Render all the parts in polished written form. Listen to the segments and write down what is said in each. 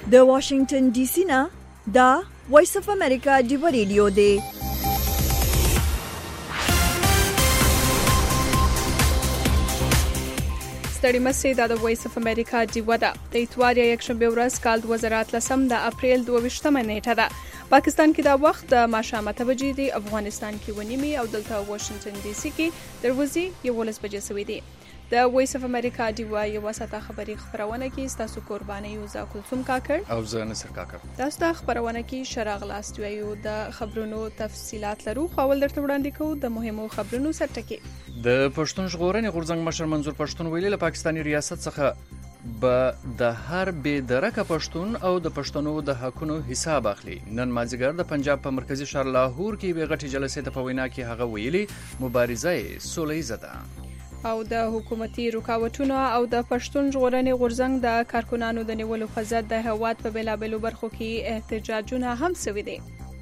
د واشنگټن ډي سي نه دا وایس اف امریکا دی ریډیو دی. ستړي مسئ دا د وایس اف امریکا دی ودا د اتوار یکشنبه ورځ کال 2013 د اپریل 22 نیټه ده. پاکستان کې دا وخت د ماښام 8 بجې دی، افغانستان کې ونیمي او دلته واشنگټن ډي سي کې دروازې 11 بجې سوي دي. د وایس اف امریکا دی یو وساته خبري خبرونه کې تاسو قرباني یو ځکلثوم کاکړ او زه نصر کاکړ تاسو د خبرونه کې شراغ لاست یو د خبرونو تفصيلات لرو. خپل درته وړاندې کوو د مهمو خبرونو سرټکی. د پښتون ژغورنې غورځنګ مشر منظور پښتون ویلي له پاکستاني ریاست څخه به د هر بې درکه پښتون او د پښتنو د حقونو حساب اخلي. نن مازیګر د پنجاب په مرکزی ښار لاهور کې به غټي جلسې ته په وینا کې هغه ویلي مبارزه سوله‌ایزه ده او د حکومتي رکاوټونو او د پښتون ژغورنې غورځنګ د کارکونانو د نیولو په ضد د هواد په بیلابلو برخو کې احتجاجونه هم شوي دي.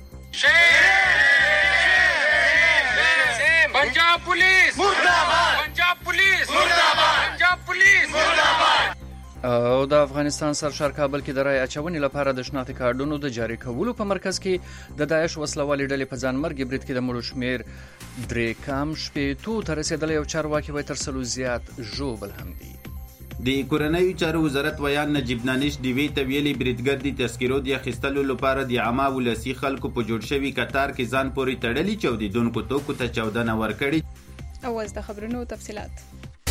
پنجاب پولیس مرداباد، پنجاب پولیس مرداباد، پنجاب پولیس مرداباد. او د افغانستان سرشار کابل کې د رای اچونې لپاره د شناختی کارډونو د جاری کولو په مرکز کې د داعش وسلوالې ډلې په ځانمرګي برید کې د مړو شمیر 3.2 ته رسیدلی او چارواکي وایي تر 100 زیات ژوبل هم دي. د کورنیو چارو وزارت ویان نجیب دانش دیوی ته ویلي بریدګر د تذکرو د اخیستلو لپاره د عامه ولسی خلکو په جوړ شوي قطار کې ځان پورې تړلي چاودیدونکو توکو ته چاودنه ورکړي. او از د خبرونو تفصيلات.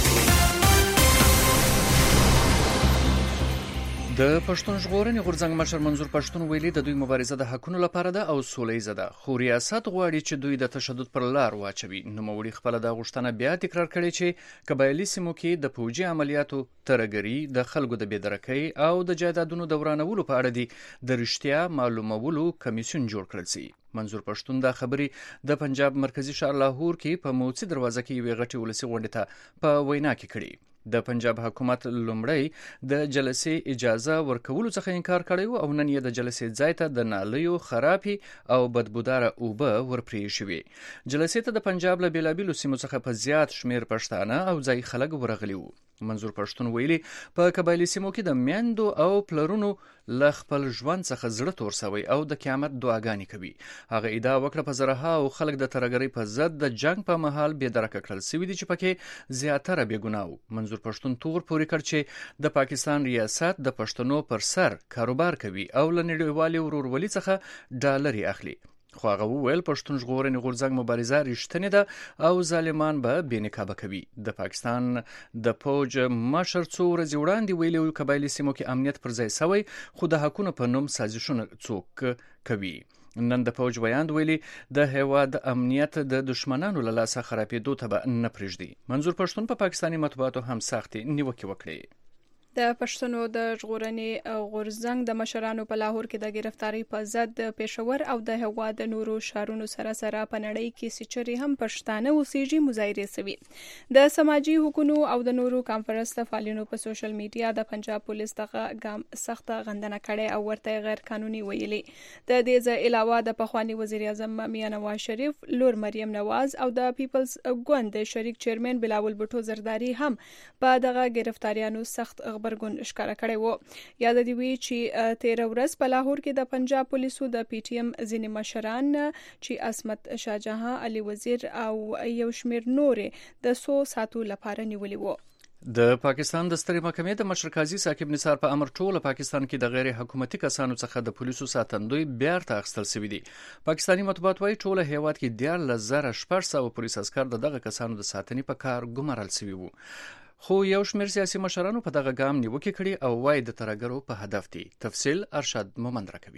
د پښتون ژغورنې غورځنګ مشر منظور پښتون ویلي د دوی مبارزه د حقونو لپاره ده او سوله‌ایزه ده، خو ریاست غواړي چې دوی د تشدد پر لار واچوي. نوموړي خپل د غوښتنه بیا تکرار کړي چې قبایلي سیمو کې د پوجي عملیاتو ترګری د خلکو د بېدرکۍ او د جایدادونو دورانولو په اړه دي د رښتیا معلومولو کمیسیون جوړ کړل شي. منظور پښتون دا خبرې د پنجاب مرکزی ښار لاهور کې په موڅي دروازه کې یوې غټي ولسی غونډې ته په وینا کې کړي. د پنجاب حکومت لومړی د جلسې اجازه ورکولو څخه انکار کړی او نن یې د جلسې ځای ته د نالیو خرابي او بدبوداره اوبه ورپرې شوې. جلسې ته د پنجاب له بیلابیلو سیمو څخه په زیات شمیر پښتانه او ځای خلک ورغلي وو. منظور پښتون ویلي په قبایلي سیمو کې د میندو او پلرونو له خپل ژوند څخه زړه تور سوی او د قیامت دعاګانې کوي. هغه ادعا وکړه په زرها او خلک د ترګرۍ په ضد د جنگ په مهال بې درکه کړل سوي دي چې پکې زیاتره بې ګناه. منظور پښتون تور پورې کړ چې د پاکستان ریاست د پښتنو پر سر کاروبار کوي او له نړیوالې ورورولۍ څخه ډالري اخلي. خو هغه وویل پښتون ژغورنې غورځنګ مبارزه رښتینې ده او ظالمان به بې نقابه کوي. د پاکستان د پوج مشر څو ورځې وړاندې ویلي قبایلي سیمو کې امنیت پر ځای سوی خو د حقونو په نوم سازشونه څوک کوي. نن د پوج ویاند ویلي د هیواد امنیت د دشمنانو له لاسه خرابېدو ته به نه پرېږدي. منظور پښتون په پاکستاني مطبوعاتو هم سختې نیوکې وکړې. د پښتنو د ژغورنې غورځنګ د مشرانو په لاهور کې د گرفتاری په ضد د پېښور او د هواد نورو شهرونو سره په نړۍ کې سچري هم پښتانه اوسېږي مظاهره سوي. د سماجی حقوقو او د نورو کانفرنس فعالینو په سوشل میډیا د پنجاب پولیس دغه ګام سخت غندنه کړې او ورته غیر قانوني ویلي. د دې ځای علاوه د پخوانی وزیر اعظم میاں نواز شریف لور مریم نواز او د پیپلز ګوند شریک چیرمن بلاول بټو زرداری هم په دغه گرفتاریانو سخت خبرګون ښکاره کړی وو. یاد دی وی چې 13 ورځ په لاهور کې د پنجاب پولیسو د پی ټی ایم ځینې مشران چې عصمت شاهجهان علي وزیر او یو شمیر نورې د 100 ساتو لپاره نیولي وو. د پاکستان د سترې محکمې د مشر قاضي ثاقب نثار په امر ټول پاکستان کې د غیر حکومتي کسانو څخه د پولیسو ساتندوی بیرته اخیستل شوی دي. پاکستاني مطبوعات وايي ټول هیواد کې 14,600 پولیس عسكر دغه کسانو د ساتنې په کار ګمارل شوی وو. خو یو شمیر سیاسي مشرانو په دغه ګام نیوکې کړي او وايي د ترګرو په هدف دي. تفصیل ارشاد مومند راکوي.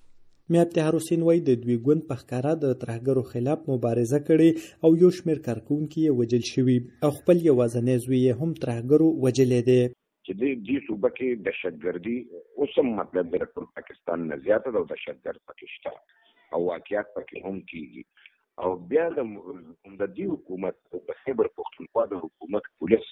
میا افتخار حسین وای د دوی ګوند په ښکارا د ترهګرو خلاف مبارزه کړي او یو شمیر کارکونکي وجل شوی او خپل یوازنې زوی هم ترهګرو وجلې دي. چې د صوبه کې دهشتګردي اوسم مطلب د پاکستان نه زیاته د دهشتګرد پاکستان او واقعیت پکې هم کیږي او بیا د دې حکومت په خیبر پختونخوا د حکومت پولیس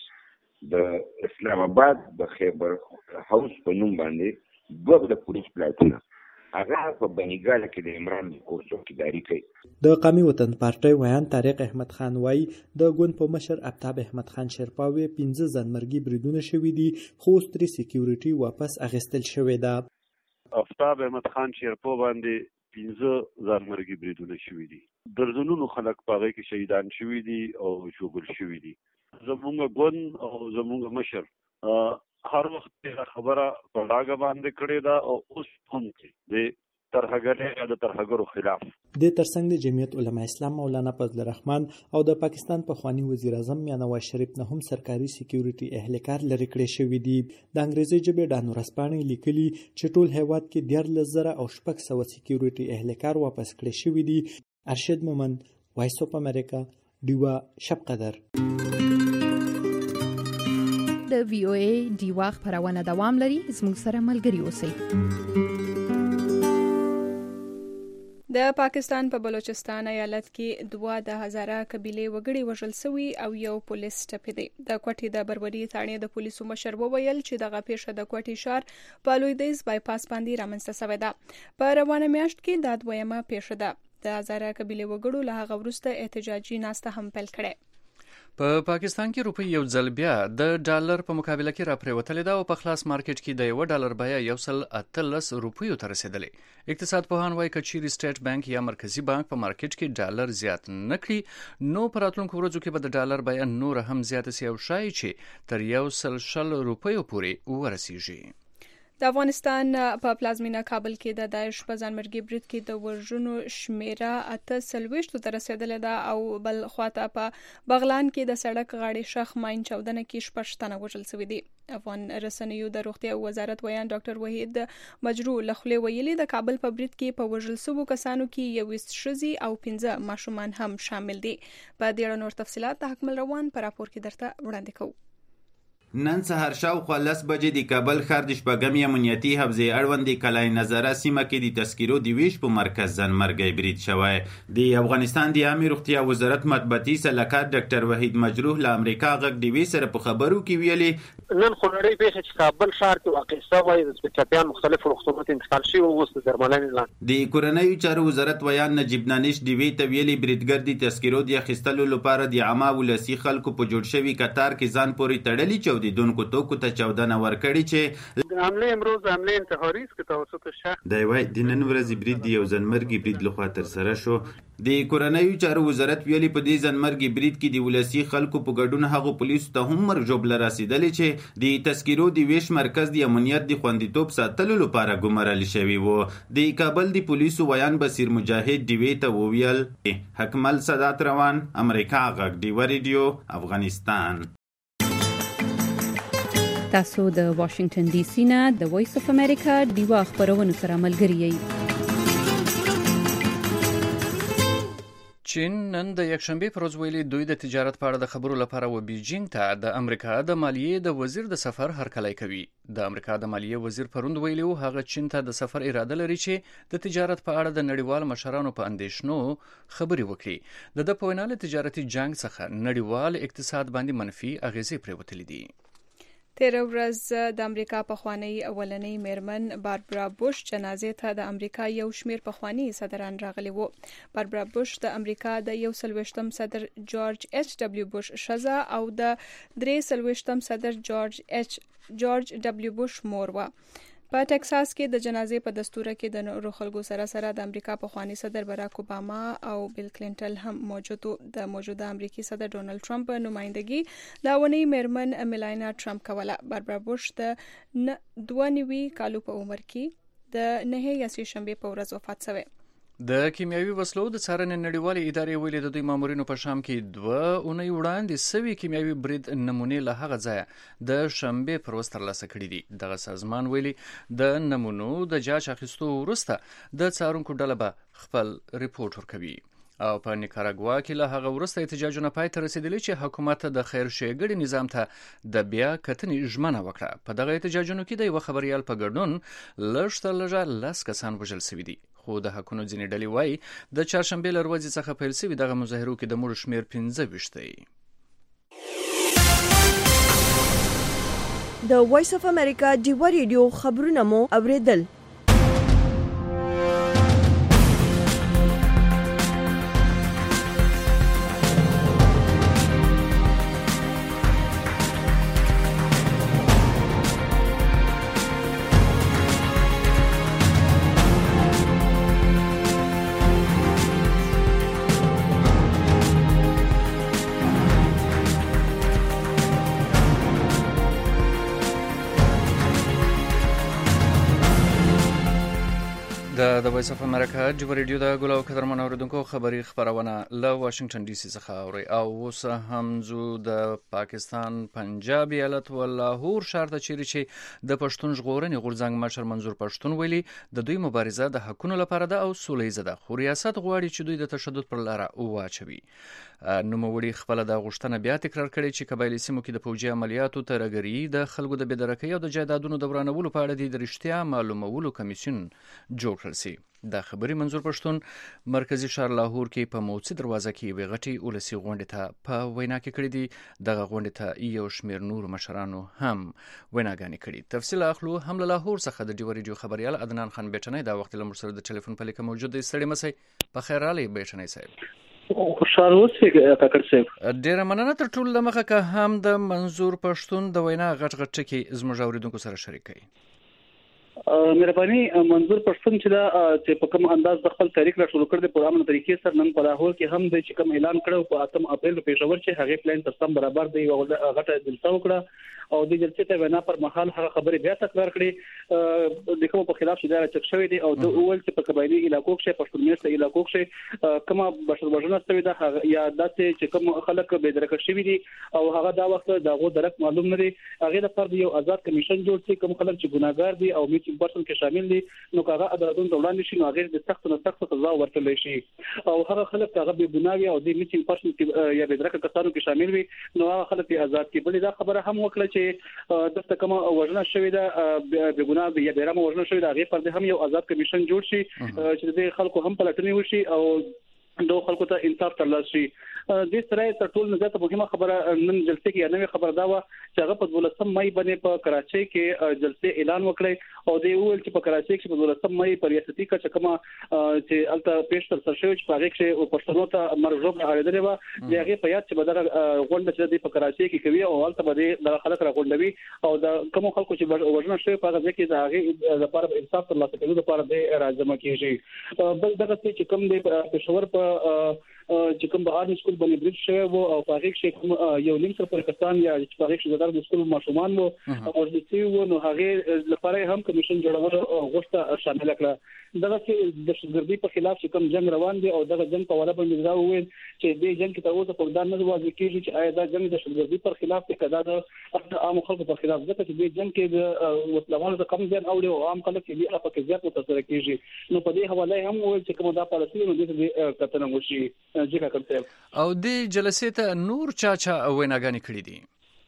د اسلام آباد د خیبر هاوس په نوم باندې دوه د پولیس پلاټونه هغه په بنګال کې د عمران کورسو کې داری کوي. د قومي وطن پارټي ویان طارق احمد خان وای د ګوند په مشر ابتاب احمد خان شرپاوي 15 ځانمرګي بریدونه شوي دي خو ستري سکیورټي واپس اخیستل شوې ده. آفتاب احمد خان شیرپو باندې 15 ځانمرګي بریدونه شوي دي. درځنونو خلک په هغه کې شهیدان شوي دي او ژوبل شوي دي. زموږ ګوند او زموږ مشر هر وخت خبره په ډاګه باندې کړې ده او اوس هم د ترهګرو خلاف. د ترڅنګ د جمعیت علما اسلام مولانا فضل الرحمن او د پاکستان پخوانی وزیر اعظم میاں نواز شریف نه هم سرکاري سکیورټي اهلکار لري کړی شوی دی. د انګریزي ژبې ډانو رسپانې لیکلي چې ټول هیواد کې 14,000 او 600 سکیورټي اهلکار واپس کړی شوی دي. ارشد مومند، وایس اف امریکا، ډیوا شب قدر. د وی او ای ډیوا خبرونه دوام لري. زموږ سره ملګري اوسئ. د پاکستان په بلوچستان ایالت کې 2,000 قبيله وګړي وژل شوي او یو پولیس ټپي دی. د کوټې د بربري ثانیه د پولیسو مشر وویل چې دغه پیښه د کوټې شهر په لویدیځ بایپاس باندې رامنځته شوې ده. په روانه میاشت کې دا دویمه پیښه ده. د 1000 قبيله وګړو له هغه وروسته احتجاجي ناسته هم پیل کړه. په پاکستان کې روپی یو ځل بیا د ډالر په مقابله کې راپریوتلې ده او په خلاص مارکیټ کې د $1 بیه 1.13 روپیو ته رسیدلې. اقتصاد پوهان وایي چې چیرې سټیټ بانک یا مرکزی بانک په مارکیټ کې ډالر زیات نه کړي نو په راتلونکو ورځو کې به د ډالر بیه نور هم زیات شي او شایي چې تر 100 روپیو پورې ورسیږي. د افغانستان په پلازمینه کابل کې د داعش په ځانمرګي برید کې د وژنو شمیره 48 ته رسیدلې ده او بل خواته په بغلان کې د سړک غاړې شخ ماین چاودنه کې 6 تنه وژل شوي دي. افغان رسنیو د روغتیا وزارت ویان ډاکټر وحید مجروح لخوا ویلي د کابل په برید کې په وژل شوو کسانو کې 21 ښځې او 15 ماشومان هم شامل دي. په دې اړه نور تفصيلات د حکمل روان په راپور کې درته وړاندې کوو. نن سهار شاوخوا 10 بجې د کابل ښار د شپږمې امنیتي حوزې اړوند کلای نظره سیمه کې د تذکیرو د ویش په مرکز ځانمرګي برید شوی. د افغانستان د عامه روغتیا وزارت مطبوعاتي سلاکار ډاکټر وحید مجروح له امریکا غږ د وی سره په خبرو کې ویلي نن خورړی پیښه چې کابل ښار کې واقع شوی د سپیټاپیان مختلف روغتونونو انتقال شوی او اوس درملنې لاندې. د کورنیو چارو وزارت ویان نجیب دانش د وی ته ویلي بریدګر د تذکیرو د اخیستلو لپاره د عامه ولسی خلکو په جوړ شوی قطار کې ځان پورې تړلي چودیدونکو توکو ته چاودنه ورکړي چې د حمله امروز حمله انتحاري است توسط شخص د وای د نن ورځې برید دی یو ځنمرګي برید لخوا تر سره شو. د کورنیو چارو وزارت ویلي په دې ځنمرګي برید کې د ولسی خلکو په ګډون هغه پولیسو ته هم مرجوبله رسیدلې چې د تذکیرو د ویش مرکز د امنیت د خوندیتوب ساتلو لپاره ګمارل شوی وو. د کابل د پولیسو ویان بصیر مجاهد دی وی ته وویل حکمل صدات روان امریکا غږ دی ریډیو افغانستان. تاسو د واشنگټن ډي سي نه د وایس اف امریکا ډیوا خبرونه سره ملګری یئ. چین نن د یکشنبه پر ورځ ویلي دوی د تجارت په اړه د خبرو لپاره و بیجینګ ته د امریکا د مالیې د وزیر د سفر هرکلی کوي. د امریکا د مالیې وزیر پروند ویلي هغه چین ته د سفر اراده لري چې د تجارت په اړه د نړیوال مشرانو په اندیشنو خبري وکړي. د په وینا له تجارتي جنگ څخه نړیوال اقتصاد باندې منفي اغیزې پریوتلې دي. تیر ورځ د امریکا پخوانی اولنۍ میرمن باربرا بوش جنازې ته د امریکا یو شمیر پخوانی صدران راغلي وو. باربرا بوش د امریکا د 41م صدر جورج ایچ ډبلیو بوش شزا او د 43م صدر جورج ډبلیو بوش مور و. په ټکساس کې د جنازې په دستور کې د نورو خلکو سره د امریکا پخوانی صدر براک اوباما او بیل کلینټن هم موجود. د موجوده امریکي صدر ډونالد ټرمپ په نمائندګي د اونۍ میرمن میلانیا ټرمپ کوله. باربرا بوش د 92 کالو په عمر کې د 9 یا شنبه په ورځ وفات شوه. د کیمیاوي وسلو د څارنې نړیوالې ادارې ویلي د دوی مامورینو په شام کې 2 اونۍ وړاندې سوي کیمیاوي برید نمونې له هغه ځایه د شنبه پر ورځ ترلاسه کړي دي. دغه سازمان ویلي د نمونو د جاج اخیستو وروسته د څارونکو ډله به خپل ریپورت ورکوي. او په نیکاراګوا کې له هغه وروسته احتجاجونه پای ته رسیدلي چې حکومت د خیر ښېګړې نظام ته د بیا کتنې ژمنه وکړه. په دغه احتجاجونو کې د یو خبريال په ګډون لږ تر لږه 10 کسان وژل شوي دي. خو د حکومت ځینې ډلې وایي د چهارشنبه له ورځې څخه پیل شوي دغه مظاهرو کې د مړو شمېر 15 دی. د وایس اف امریکا ډیوا ریډیو خبرونه مو اوریدل. د وایس اف امریکا جوړ ریډیو د ګلو قدرمن اوریدونکو خبری خبرونه له واشنگټن ډي سي څخه اوري او اوس هم زو د پاکستان پنجاب ایالت و لاهور شهر ته چیرې چې د پښتون ژغورنې غورځنګ مشر منظور پښتون ویلي د دوی مبارزه د حقونو لپاره ده او سولې ده خو ریاست غواړي چې دوی د تشدد پر لار واچوي. نوموړي خپل د غوښتنه بیا تکرار کړي چې قبایلی سیمو کې د فوجي عملیاتو ترګری د خلکو د بېدرکۍ او د جایدادونو د ورانولو په اړه د رښتیا معلومولو کمیسیون جوړ کړل شي. دا خبري منظور پښتون مرکزی ښار لاهور کې په موڅی دروازه کې وغټي ولسی غونډه ته په وینا کې کړی دی. دغه غونډه ته یو شمیر نور مشرانو هم ویناګانې کړي. تفصیل اخلو هم له لاهور څخه د ډیو ریډیو خبريال عدنان خان بیٹنی دا وخت له مرسل د ټلیفون په لیکه موجود دی. ستړي مسئ په خیر علي بیٹنی صاحب. خوشحال اوسئ کاکړ صاحب. ډیره مننه تر ټولو لمخه که هم د منظور پښتون د وینا غټ غټ ټکی زموږ اوریدونکو سره شریک کړي. مهرباني منظور پښتون چې دا چې په کوم انداز د خپل تاریخ را شروع کړ د پروګرام طریقې سره نن په لاهور کې هم د چې کوم اعلان کړو په 8 اپریل په پېښور چې هغه پلان تر سم برابر دی او غټه جلسه وکړه او د جلسې ته وینا پر مهال هغه خبرې بیا تکرار کړې د کوم په خلاف چې دا چک شوی دی او د اول چې په قبایلی علاقو کې پښتون میشته علاقو کې کومه بشر وژنه شوی ده یا داسې چې کوم خلک به درک شوی دي او هغه دا وخت دغه درک معلوم نه دی هغه د فرد یو آزاد کمیشن جوړ شي کوم خلک چې ګناګار دي او میټینګ پرسن کې شامل دي نو هغه عدالتونو ته وړاندې شي نو هغه د سخت نه سخت سزا ورکړل شي او هغه خلک هغه به ګناوي او د میټینګ پرسن کې یا به درک کسانو کې شامل وي نو هغه خلک آزاد کی بلې دا خبره هم وکړه چې دغه کوم وژنه شوی ده به ګناه یا بیرامه وژنه شوی ده هغه پر هم یو آزاد کمیشن جوړ شي چې د خلکو هم پلټنې وشي او دوه خلکو ته انصاف ترلاسه شي. د سره تر ټولو نه زیاته مهمه خبره نن جلسې کې نوې خبر دا و چې هغه په 12 مې باندې په کراچۍ کې جلسې اعلان وکړي او د ویل چې په کراچۍ کې په 12 مې په ریاستي کچه کومه چې الته پیش تر سره شوی چې په هغه کې پښتنو ته مرجوب اړیدل و د هغه په یاد چې بدره غونډه چې په کراچۍ کې کوي او الته به د خلک را غونډوي او د کوم خلکو چې وژنه شوی په هغه کې د هغه لپاره انصاف ترلاسه کولو لپاره د راځم کېږي. بل دغه چې کوم د پېښور په چې کوم بهار سکول باندې برید شوی وو او په هغه کې یو لیم سره پاکستان یا په هغه کې زدار د سکول ماشومان وو او ورته وو نو هغه لپاره هم کمیشن جوړول غوښته شامل کړه. دغه چې د شګردي په خلاف چې کوم جنگ روان دي او دغه جنگ په وړاندې باندې دا وویل چې د جنگ کې تاسو په ځان نه واځي کېږي چې آیا دا جنگ د شګردي پر خلاف دی کدا د عام خلکو پر خلاف ځکه چې د جنگ کې د وسلوالو د کم ځای اوړي او عام خلک کې بیا په کې زیات متاثر کېږي نو په دې حواله هم وویل چې کوم دا پالیسي نو د کتنه وشي. او د جلسې ته نور چا ویناګانې کړې دي؟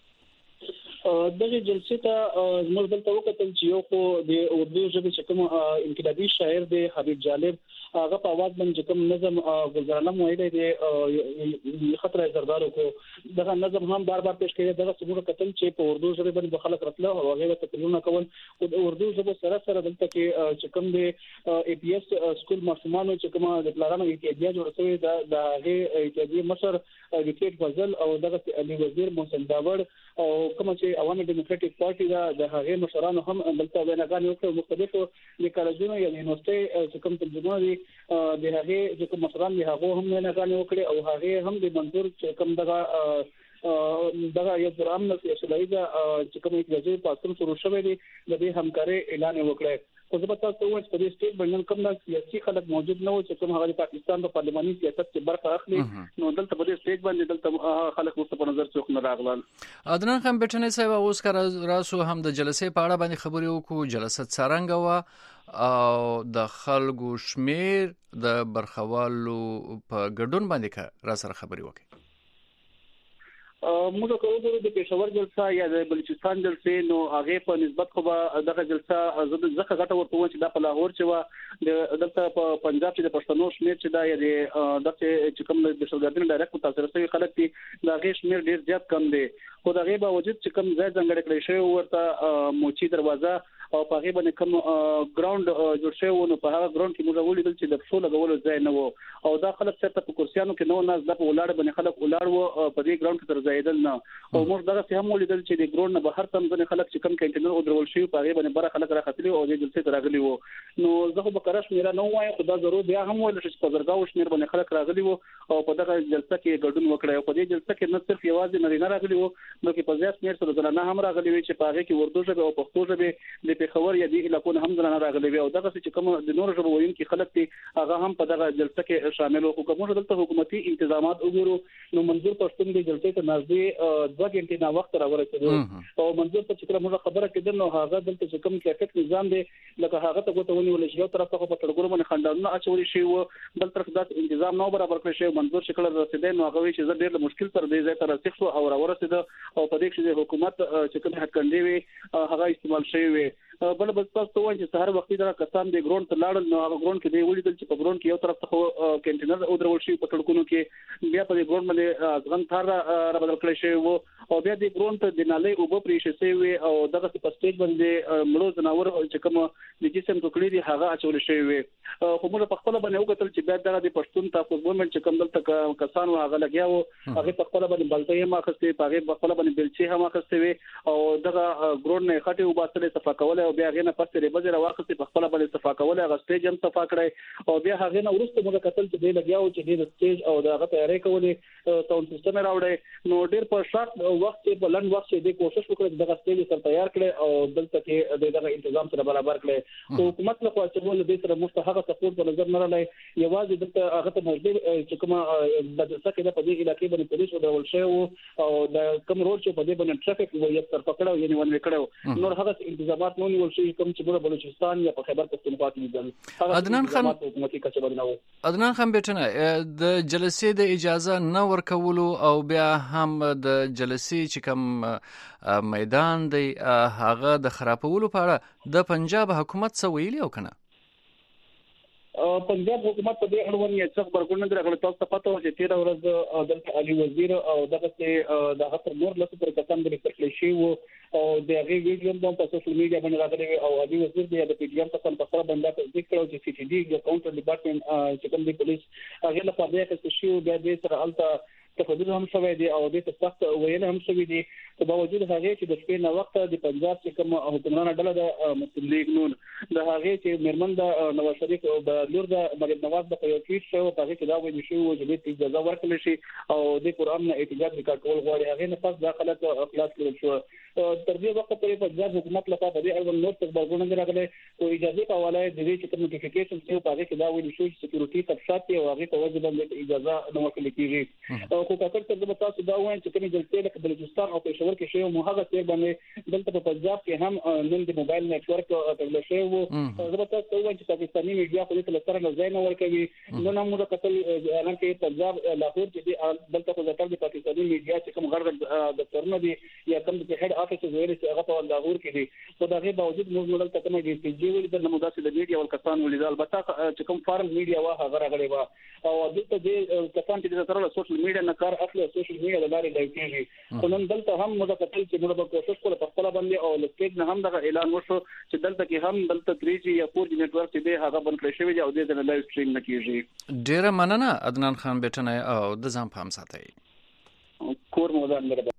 دغه جلسې ته موږ دلته وکتل چې یو خو د اردو ژبې چې کوم انقلابي شاعر دی حبیب جالب هغه په आवाज باندې کوم نظم ګلزارنامه ویلي دی خطر زردارو کو دغه نظم هم بار بار پیش کړی دغه څنګه کتل چې په اردو ژبه باندې خلک راتله او هغه تقریرونه کول او د اردو ژبه سره سره دلته کې چې کوم دی ای پی ایس سکول ماشومانو چې کوم د پلانونو اتحادیه جوړ شوی د هغه اتحادیه مشر وکیټ فضل او دغه علي وزیر محسن داوړ او کوم چې عوامي ډیموکراټیک پارټي د هغه مشرانو هم دلته ویناګانې وکړو مختلفو د کالجونو یا یونیورسيټي چې کوم ترجمه دي د هغه چې کوم مشران دي هغه هم ویناګانې وکړي او هغه هم د منظور چې کوم دغه یو پروګرام نو اصلي دا چې کوم کې د پاسون شروع شوی دی د دې همکاري اعلان وکړي. خو زه به تاسو ته وایم چې په دې سټیټ باندې کوم د سیاسي خلک موجود نه و چې کوم هغه د پاکستان په پارلماني سیاست کې برخه اخلي نو دلته په دې سټیټ باندې دلته خلک ورته په نظر څوک نه راغلل. عدنان خان بیٹنی صاحب اوس کار راسو هم د جلسې په اړه باندې خبرې وکړو. جلسه څنګه و او د خلکو شمیر د برخوالو په ګډون باندې را سره خبرې وکړي. موږ کوو د پېښور جلسه یا د بلوچستان جلسه نو هغه په نسبت خو دغه جلسه زخه غټه ورته و چې د لاهور چې و دلته په پنجاب چې د پښتنو شمیر چې دا یا د چې کوم د شوګردین ډایرکټ متاثر شوی خلک دي دا غي شمیر ډیر زیات کم دي خو دا غي باوجود چې کوم ځای څنګه کړی شوی ورته موچی دروازه او په هغه باندې کوم ګراوند جوړ شوی و نو په هغه ګراوند کې موږ ولیدل چې د څو لګولو ځای نه و او دا خلک چې په کورسیانو کې نو ناز د ولاړ باندې خلک ولاړ و په دې ګراوند کې زیدل نه او موږ دغه هم ولیدل چې د ګراوند نه بهر تم ځنه خلک چې کم کینټینر او درول شي په هغه باندې بره خلک راختلي او د جلسې راغلي وو نو زه به کراش میرا نو وایم خدا ضرور بیا هم ول چې په زرګاو شمیر باندې خلک راغلي وو او په دغه جلسه کې ګډون وکړي او په دې جلسه کې نه صرف یوازې نارینه راغلي وو بلکې په ځای شمیر سره زنانه هم راغلي وي چې په هغه کې اردو ژبه او پښتو ژبه د د پیښور یا د علاقو هم ځنه راغلي او دغه چې کوم د نور ژبو ویونکي خلک دي هغه هم په دغه جلسه کې شامل وو. کومه دلته حکومتي انتظامات وګورو نو منظور پښتون د جلسې ته نږدې 2 غنټې نه وخت راورسېدو او منظور ته چې کومه خبره کېدل نو هغه دلته چې کوم کیفیت نظام دی لکه هغه ته غوته ونیول شي یو طرف ته په تړګورو باندې خندانونه اچول شي او بل طرف دا تنظیم نو برابر کړی شي. منظور چې کله رسیدل نو هغه وی چې زه ډېر مشکل پر دې ځای ته رسېدو او راورسېد او په دې کې چې حکومت چې کوم هټکندې وي هغه استعمال شوی وي. بل بس تاسو وایي چې سهار وختي دا کسان د ګراوند ته لاړل نو هغه ګراوند کې دی ولیدل چې په ګراوند کې یو طرف ته کینټینر او درول شي په تړکونو کې بیا په دې ګراوند باندې ځغن ثار را بدل کړی شي او بیا دې ګراوند ته د نالې او په پریشه شي وي او دغه په سټیج باندې مړو جناور چې کوم د جسم ټوکړي دي هغه اچول شي وي. خو موږ په خپل باندې وکړل چې بیا دغه د پښتون تاسو مومنت چې کوم دلته کسان هغه لګیاو هغه په خپل باندې بلته یې ماخسته په هغه خپل باندې بلچي هم ماخسته وي او دغه ګراوند نه خټي او باسلې صفا کوله او بیا غنه پسته بجره واخته په خپل باندې صفا کوله هغه سټیج هم صفا کړی او بیا هغه نه ورسته موږ کتل چې دی لګیاو چې د سټیج او دغه تیاری کولې ساوند سیستم راوړی نو ډیر په شارټ وخت کې په لن وخت کې د کوشش وکړي دغه سټیج سره تیار کړي او دلته کې دغه تنظیم سره برابر کړي. حکومت له خوا چې موږ د سره مستحقه سپورټ په نظر نه راځي یوازې دلته هغه ته مجبور چې کومه د ځکه د په دې علاقې باندې پولیس ودرول شي او د کوم روډ چې په دې باندې ټرافیک وي تر پکړو یعنی ونې کړو نور هغه انتظامات نه نیول شي کوم چې په بلوچستان یا په خیبر پختونخوا کې دي. عدنان خان بیٹنه د جلسې د اجازه نه ورکولو او بیا هم د جلسې چې کوم میدان دی هغه د خرابولو په اړه د پنجاب حکومت څه ویلي او کنه؟ پنجاب حکومت په دې اړوند یې څه خبرګون نه راغلی. تاسو ته پته و چې 13 ورځ دلته علي وزیر او دغه د هغه نور لاسو پر کسان د لیکل شي او د هغه ویډیو هم په سوشل میډیا باندې راغلی او علي وزیر د پی ډی ایم څخه په خبره باندې تصدیق کړو چې سی ټی ډي د کاونټر ډپارټمنټ چې کوم د پولیس هغه له پاره کې شي او بیا د سره الته تفاضل هم شوی دی او د سخت ویل هم شوی دی په باوجود هغه چې د شپې نه وخت د پنجاب چې کوم حکمران ډله د مسلم لیگ نون د هغه چې مرمن د نواز شریف او د لور د مریم نواز د یو ټویټ شو په هغه کې دا ویل شو چې د اجازه ورکړل شي او د قرآن نه احتجاج وکړول غواړي هغه نه پس داخله اخلاص کړل شو. تر دې وخت پورې پنجاب حکومت لپاره د دې اړوند نور څه خبرونه نه راغلي او اجازه په حواله د دې چې نوټیفیکیشن څه په هغه کې دا ویل شو چې سکیورټي تفصیلات او هغه په وجه باندې اجازه نه ورکړل کیږي او کو کتر ته د تاسو دا وایي چې کومې جلسې لکه بلوچستان او پېښور کې شی او هغه تیر باندې دلته په پنجاب کې هم نن د موبایل نتورک تړل شوی وو. زه تاسو وایي چې پاکستاني میډیا په دې سره نه ځای نه ورکوي نو موږ کتل اعلان کې پنجاب لاهور کې دلته په ځکه د پاکستاني میډیا چې کوم غړ د ترنه دي یا کوم د هډ افیس ویل چې هغه په لاهور کې دي په دغه باوجود موږ دلته کومه دي چې ویل د نموداسي د میډیا او کسان ولید البته چې کوم فارم میډیا وا هغه راغلی و او دلته د کسان چې د سره سوشل میډیا نه کار اخلي سوشل میډیا د لارې دی کېږي خو نن دلته هم موږ کتل چې موږ به کوشش کوو په خپل باندې او لکټ نه هم دغه اعلان وشو چې دلته کې هم دلته 3G یا 4G نتورک چې هغه بند کړی شوی دی او د لایو سټریم نه کېږي. ډیره مننه عدنان خان بیٹنه او د ځان په هم ساتي کور مودان لري.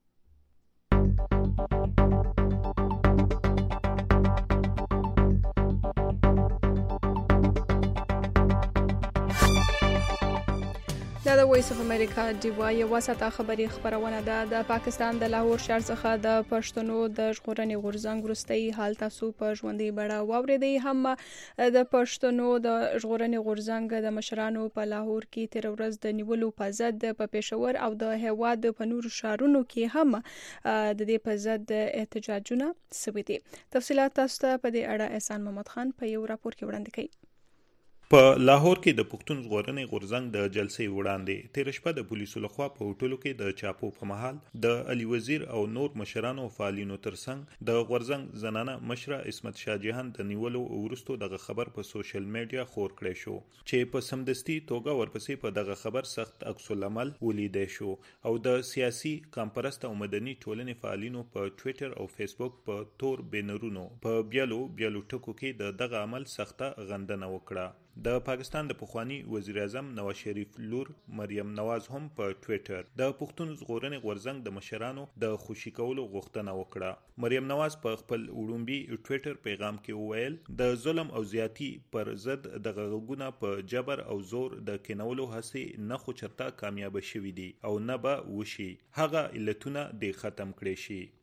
د وایس اف امریکا دیوا یو وساته خبری خبرونه ده د پاکستان د لاهور شهر څخه د پښتنو د ژغورنې غورځنګ وروستي حال تاسو په ژوندۍ بڼه واوریدئ. هم د پښتنو د ژغورنې غورځنګ د مشرانو په لاهور کې تیر ورځ د نیولو په ضد په پېښور او د هواد په نور شهرونو کې هم د دې په ضد احتجاجونه شوي دي. تفصیلات تاسو ته په دې اړه احسان محمد خان په یو راپور کې وړاندې کوي. په لاهور کې د پښتون ژغورنې غورځنګ د جلسې وړاندې تیر شپه د پولیسو لخوا په هوټلو کې د چاپو په محل د علي وزیر او نور مشرانو فعالینو ترڅنګ د غورځنګ زنانه مشره اسمت شاه جهان د نیولو وروسته دغه خبر په سوشل میډیا خور کړی شو چې په سمدستي توګه ورپسې په دغه خبر سخت عکس العمل ولیدای شو او د سیاسي کمپرست او مدني ټولنې فعالینو په ټوئیټر او فیسبوک په تور بینرونو په بیالو ټکو کې دغه عمل سخته غندنه وکړه. د پاکستان د پخوانی وزیر اعظم نواز شریف لور مریم نواز هم په ټوئیټر د پښتون ژغورنې غورځنګ د مشرانو د خوشی کولو غوښتنه وکړه. مریم نواز په خپل وړومبي ټوئیټر پیغام کې وویل د ظلم او زیاتی پر ضد د غږونه په جبر او زور د کینولو هڅې نه خو چرته کامیاب شوي دي او نه به وشي. هغه علتونه د ختم کړي شي.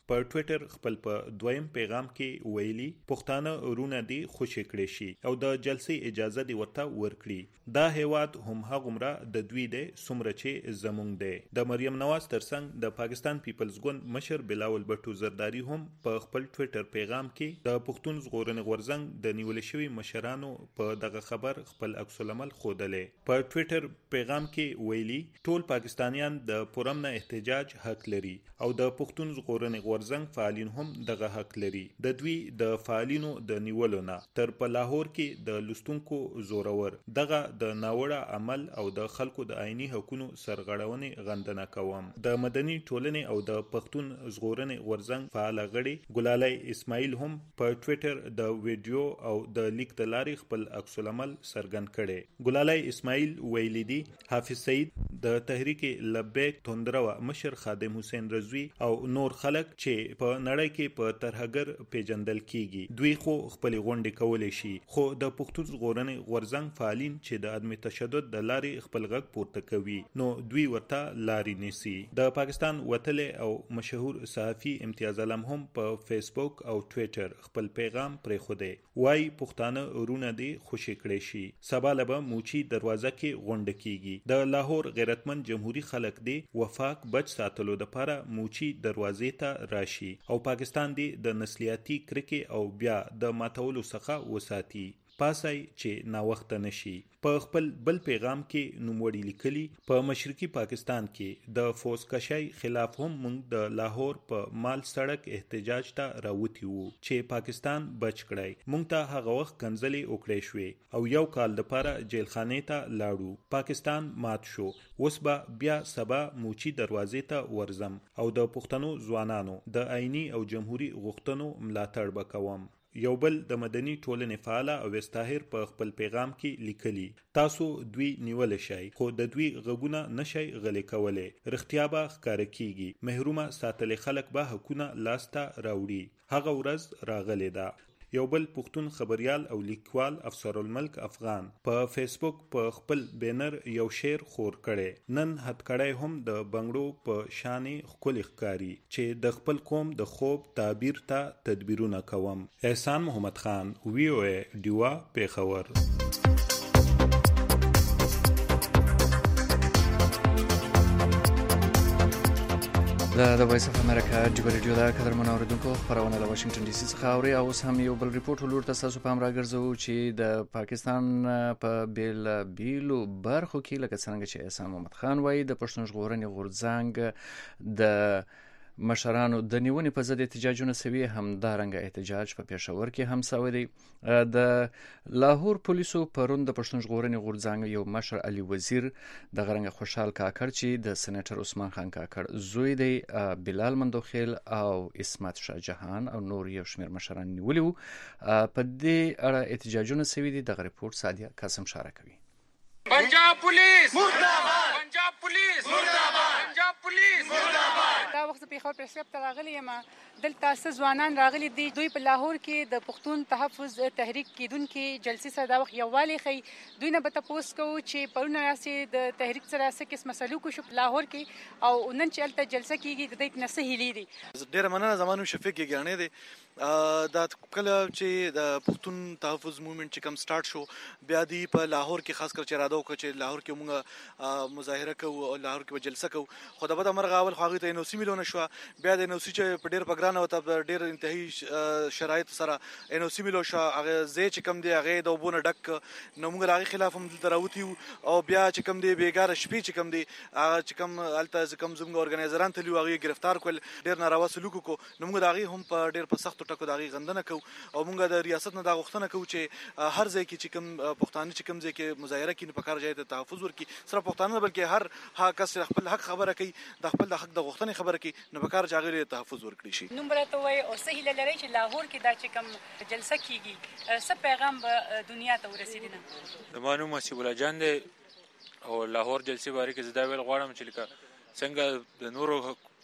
په ټوئیټر خپل په دویم پیغام کې ویلي پښتانه ورونه دي خوشی کړي شي او د جلسې اجازه دی ورته ورکړي. دا هیواد هم هغومره د دوی دی څومره چې زمونږ دی. د مریم نواز ترڅنګ د پاکستان پیپلز ګوند مشر بلاول بټو زرداری هم په خپل ټوئیټر پیغام کې د پښتون ژغورنې غورځنګ د نیول شوی مشرانو په دغه خبر خپل عکس العمل ښودلې. په ټوئیټر پیغام کې ویلي ټول پاکستانیان د پرامن احتجاج حق لري او د پښتون ژغورنې غورځنګ فعالین هم دغه حق لري. د دوی د فعالینو د نیولو نه تر په لاهور کې د لستونکو زورور دغه د ناوړه عمل او د خلکو د آئینی حقوقو سرغړونې غندنه کوم. د مدني ټولنې او د پښتون ژغورنې غورځنګ فعال غړي ګلالۍ اسماعیل هم په ټوئیټر د ویډیو او د لیک د لارې خپل عکس العمل څرګند کړي. ګلالۍ اسماعیل ویلي دي حافظ سعید د تحریک لبیک توندروا مشر خادم حسین رضوی او نور خلک چې په نړۍ کې په ترهګر پیژندل کیږي. دوی خو خپل غونډې کولې شي خو د پښتون ژغورنې غورځنګ فعالین چې د عدم تشدد د لارې خپل غږ پورته کوي نو دوی ورته لارې نیسي. د پاکستان وتلې او مشهور صحافي امتیاز علم هم په فیسبوک او ټوئیټر خپل پیغام پرېښود. وای پښتانه ورونه دي خوشی کړي شي. سبا لبه موچی دروازه کې غونډه کیږي. د لاهور غیرتمند جمهوریت خلک دی وفاق بچ ساتلو د لپاره موچی دروازې ته راشي او پاکستان دی د نسلیاتي کرکې او بیا د ماتولو څخه وساتي. پاسای چې نا وخت نشي. په خپل بل پیغام کې نوموړي لیکلي په مشرقي پاکستان کې د فوز کشای خلاف هم موږ د لاهور په مال سړک احتجاج ته راوتی وو چې پاکستان بچ کړای. موږ ته هغه وخت کنځلې وکړې شوې او یو کال لپاره جیلخانه ته لاړو. پاکستان مات شو. اوس به بیا سبا موچی دروازې ته ورزم او د پښتنو ځوانانو د آئینی او جمهوریت غوښتنو ملاتړ وکوم. یو بل د مدني ټولنې فعال او وستاهر په خپل پیغام کې لیکلي تاسو دوی نیول شئ خو د دوی غږونه نشئ غلې کولای. رښتیا به ښکار کیږي. محرومه ساتل خلک به حقونه لاسته راوړي. هغه ورځ راغلی ده. یو بل پښتون خبريال او لیکوال افسر الملک افغان په فیسبوک په خپل بینر یو شعر خور کړي. نن هتکړی هم د بنگړو په شانې خپل ښکاری چې د خپل قوم د خوب تعبیر ته تدبیرونه کوم. احسان محمد خان وی او ای ډیوا پیښور. د وایس اف امریکا ډیو ریډیو دا قدر منوریدونکو خبرونه له واشنگټن ډي سي څخه اوري. او هم یو بل ریپورت ولور تاسو په امر راګرځو چې د پاکستان په بیلو برخو کې لکه څنګه چې احسان محمد خان وایي د پښتون ژغورنې غورځنګ د مشرانو د نیونې په ضد احتجاجونه سوي هم دا رنګ احتجاج په پېښور کې هم سوی دی. د لاهور پولیسو پرون د پښتون ژغورنې غورځنګ یو مشر علي وزیر د غرنګ خوشحال کاکړ چې د سېنیټر عثمان خان کاکړ زوی دی بلال مندوخیل او اسمت شاه جهان او نور یو شمېر مشران نیولي وو. په دې اړه احتجاجونه سوي دي. دغه ریپورت سادیه قاسم شاره کوي. پنجاب پولیس مرداباد، پنجاب پولیس مرداباد، پنجاب پولیس مرداباد. دا وخت په خپل پرسکپ ته راغلی یم. دلته څه ځوانان راغلي دي. دوی په لاهور کې د پښتون تحفظ تحریک کیدونکو جلسې سره دا وخت یووالی ښیي. دوی نه به تپوس کوو چې پرونه راسي د تحریک سره څه کیسه مسلو کو شو په لاهور کې او نن چې هلته جلسه کیږي د دې نه څه هیلې دي. ډېره مننه. زمانو شفیق ګیانې دی. دا کله چې د پښتون تحفظ موومنټ چې کوم سٹارټ شو بیا دی په لاهور کې خاص کر چې اراده وکړه چې لاهور کې موږ مظاهره کوو او لاهور کې جلسه کوو. خو د بده مرغه اول خو هغه ته NOC ملونه شو. بیا د NOC چې په ډېر پګرانه او ته ډېر انتهایی شرایط سره NOC ملو شو. هغه زه چې کوم دی هغه د وبونه ډک نو موږ هغه خلاف هم دلته راوتی او بیا چې کوم دی بیګار شپې چې کوم دی هغه چې کوم الته کوم زموږ اورګنایزران ته هغه گرفتار کول ډېر ناروا سلوک کو. نو موږ هغه هم په ډېر په سخت ټکو دغه غندنه کو او موږ د ریاست نه دا غوښتنه کوو چې هر ځای کې چې کوم پښتانه چې کوم ځای کې مظاهره کوي په کار ځای ته تحفظ ورکړي. سره پښتانه بلکې هر حق کس خپل حق خبره کوي د خپل حق د غوښتنې خبره کوي نو په کار ځای تحفظ ورکړي شي. نو برته وای او صحیح لري چې لاهور کې دا چې کوم جلسه کیږي څه پیغام به دنیا ته ورسېږي نه. زمانو مسیب الله جان دی او لاهور جلسې باره کې زدا ویل غواړم چې لکه څنګه د نورو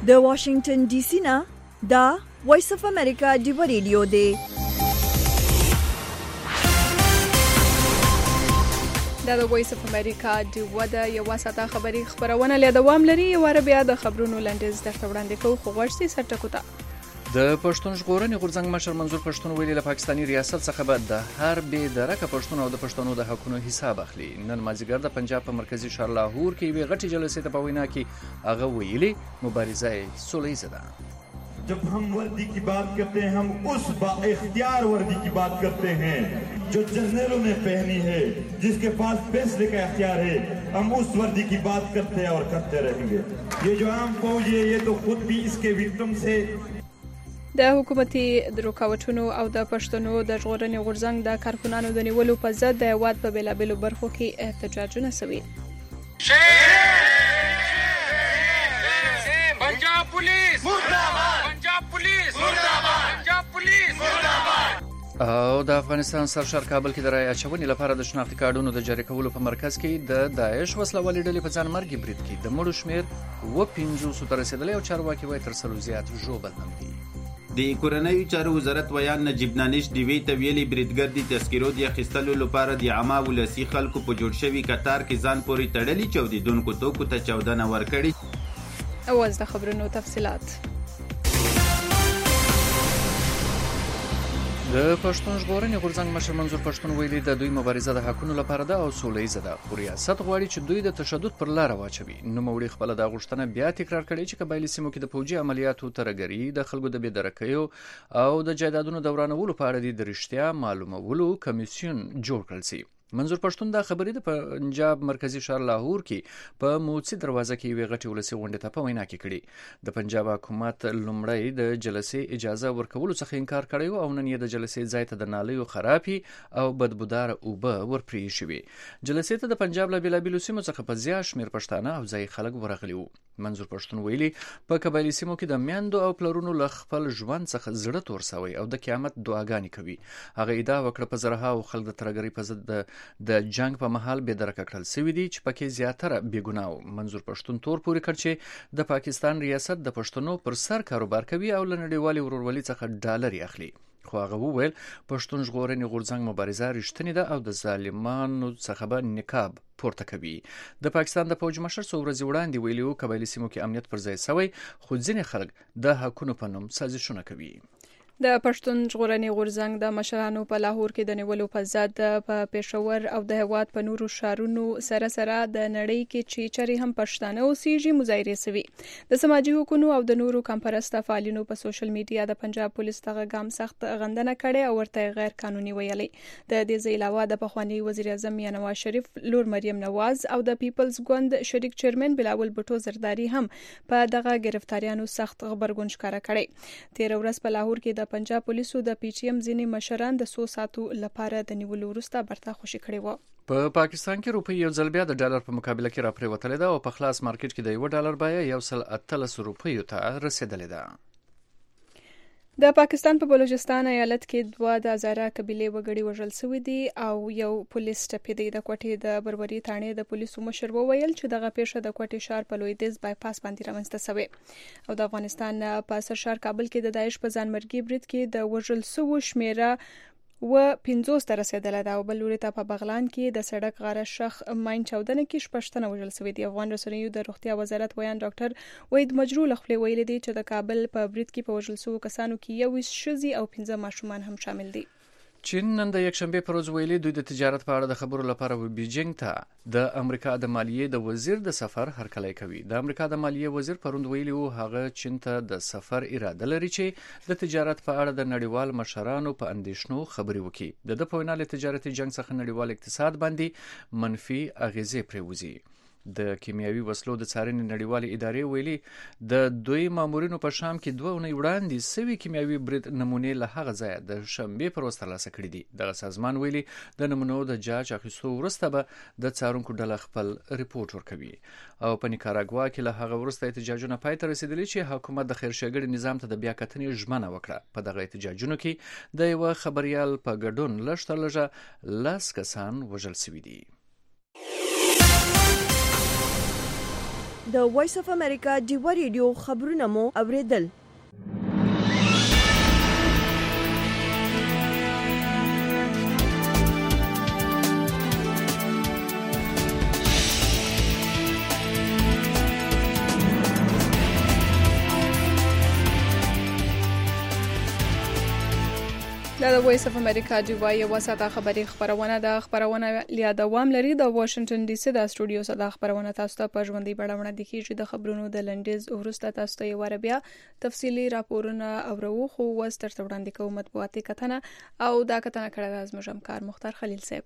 د واشنگټن ډي سي نه دا وایس اف امریکا ډیو ریډیو دی. دا د وایس اف امریکا ډیو د یو ساعته خبري خبرونه له دوام لري. یو بیا د خبرونو لنډیز درته وړاندې کوو خو ورسي سرټکوتا. د پښتون ژغورنې غورځنګ مشر منظور پښتون ویلي له پاکستاني ریاست څخه به د هر بې درکه پښتون او د پښتنو د حقونو حساب اخلي. نن مازیګر د پنجاب په مرکزی ښار لاهور کې یوې غټې جلسې ته په وینا کې هغه ویلي مبارزه سولیزه ده. जब हम वर्दी की बात करते हैं हम उस बाइख्तियार वर्दी की बात करते हैं जो जनरलों ने पहनी है, जिसके पास फैसले का इख्तियार है. हम उस वर्दी की बात करते हैं और करते रहेंगे. ये जो आम फौज है ये तो खुद भी इसके विक्रम से د حکومتي رکاوټونو او د پښتنو د ژغورنې غورځنګ د کارکونانو د نیولو په ضد د هیواد په بیلابیلو برخو کې احتجاجونه شوي. پنجاب پولیس مرداباد، پنجاب پولیس مرداباد، پنجاب پولیس مرداباد. او د افغانستان سرشار کابل کې د رای اچونې لپاره د شناختی کارډونو د جاري کولو په مرکز کې د داعش وسلوالې ډلې په ځان مرګ برید کې د مړو شمیر 50 ته رسیدلی او چارواکي وایي تر 100 زیات ژوبل هم دي. د کورنیو چارو وزارت ویان نجیب دانش د وی ته ویلي بریدګر د تذکرو د اخیستلو لپاره د عامه ولسی خلکو په جوړ شوی قطار کې ځان پورې تړلي چودیدونکو توکو ته 14 ورکړي. اواز د خبرونو تفصيلات. د پښتون ژغورنې غورځنګ مشر منظور پښتون ویلي د دوی مبارزه د حقونو لپاره ده او سوله ییزه ده. خو ریاست غواړي چې دوی د تشدد پر لار واچوي. نوموړي خپل د غوښتنه بیا تکرار کړي چې قبایلی سیمو کې د فوجي عملیاتو ترګری د خلکو د بېدرکیو او د جایدادونو دورانولو په اړه د رښتیا معلومولو کمیسیون جوړ کړل شي. منظور پښتون دا خبرې د پنجاب مرکزی ښار لاهور کې په موسی دروازه کې یوې غټې ولسي غونډې ته په وینا کې کړي. د پنجاب حکومت لومړی د جلسې اجازه ورکولو څخه انکار کړی او نن یې د جلسې ځای ته د نالیو خرابي او بدبودار اوبه ورپرې شوي. جلسې ته د پنجاب له بیلابیلو سیمو څخه په زیات شمیر پښتانه او ځای خلک ورغلي وو. منظور پښتون ویلي په قبایلی سیمو کې د میندو او پلرونو له خپل ژوند څخه زړه تور سوی او د قیامت دعاګانې کوي. هغه ادعا وکړه په زرها او خلک د ترګری په ضد د جنگ په محل به درکه کړل سوي دي چې پکې زیاتره بیګناو. منظور پښتون تور پورې کړ چې د پاکستان ریاست د پښتنو پر سر کاروبار کوي او لنډیوالي ورورولي څخه ډالر اخلي. خو هغه وویل پښتون ژغورنې غورځنګ مبارزه رښتینې ده او د ظالمانو څخه به نقاب پورته کوي. د پاکستان د فوج مشر څو ورځې وړاندې ویلي وو قبایلی سیمو کې امنیت پر ځای شوی خو ځینې خلک د حقونو په نوم سازشونه کوي. د پښتون ژغورنې غورځنګ د مشرانو په لاهور کې د نیولو په ضد په پېښور او د هیواد په نورو ښارونو سره د نړۍ کې چې چری هم پښتانه اوسېږي مظاهرې سوي. د سماجي حقوقو او د نورو کمپرسته فعالینو په سوشل میډیا د پنجاب پولیس دغه ګام سخت غندنه کړې او ورته غیر قانوني ویلي. د دې علاوه د پخوانی وزیر اعظم نواز شریف لور مریم نواز او د پیپلز ګوند شریک چیرمن بلاول بټو زرداری هم په دغه گرفتاریانو سخت خبرګون ښکاره کړي. 13 ورځ په لاهور کې د پنجاب پولیسو د پی ټی ایم ځینې مشران د 100 ساعتو لپاره د نیولو وروسته برتا خوشي کړي وو. په پاکستان کې روپی یو ځل بیا د ډالر په مقابله کې راپریوتلې ده او په خلاص مارکیټ کې د $1 بیه 1.13 روپیو ته رسیدلې ده. د پاکستان په بلوچستان ایالت کې 2 د هزاره قبيله وګړي وژل شوي دي او یو پولیس ټپي دی. د کوټې د بربري تانې د پولیسو مشر وویل چې دغه پیښه د کوټې ښار په لویدیز بایپاس باندې رامنځته شوې او د افغانستان په سرشار کابل کې د داعش په ځان مرګي برید کې د وژل شوو شمیره 50 ته رسیدله ده او بل لوري ته په بغلان کې د سړک غاره شخ ماین چاودنه کې 16 وژل شوي دي. افغان رسنیو د روغتیا وزارت ویان ډاکټر وحید مجروح خپل ویلي دي چې د کابل په برید کې په وژل شوو کسانو کې 21 ښځې او 15 ماشومان هم شامل دي. چین نن د یکشنبه پر ورځ ویلي دوی د تجارت په اړه د خبرو لپاره و بیجینګ ته د امریکا د مالیې د وزیر د سفر هرکلی کوي. د امریکا د مالیې وزیر پروند ویلي وو هغه چین ته د سفر اراده لري چې د تجارت په اړه د نړیوال مشرانو په اندیشنو خبري وکړي. د په وینا تجارتي جنگ څخه نړیوال اقتصاد باندې منفي اغیزې پریوزي. د کیمیاوي وسلو د څارنې نړیوالې ادارې ویلي د دوی مامورینو په شام کې 2 اونۍ وړاندې سوي کیمیاوي برید نمونې له هغه ځایه د شنبې پر ورځ ترلاسه کړي دي. دغه سازمان ویلي د نمونو د جاج اخیستو وروسته به د څارونکو ډله خپل ریپورت ورکوي. او په نیکاراګوا کې له هغه وروسته احتجاجونه پای ته رسیدلي چې حکومت د خیر ښېګړې نظام ته د بیا کتنې ژمنه وکړه. په دغه احتجاجونو کې د یو خبريال په ګډون لږ تر لږه 10 کسان وژل شوي دي. د وایس اف امریکا ډیوا ریډیو خبرونه مو اوریدل. د وایس اف امریکا ډیوا یو وساته خبري خبرونه د خبرونه لیا دوام لري. د واشنگټن ډي سي د سټوډیو څخه د خبرونه تاسو ته په ژوندۍ بڼه د کیږي. د خبرونو د لنډیز ورسته تاسو ته یو بیا تفصيلي راپورونه اورو خو وستر وړاندې کوم مطبوعاتي کتنه او دا کتنه کړه د ازمجم کار مختار خلیل صاحب.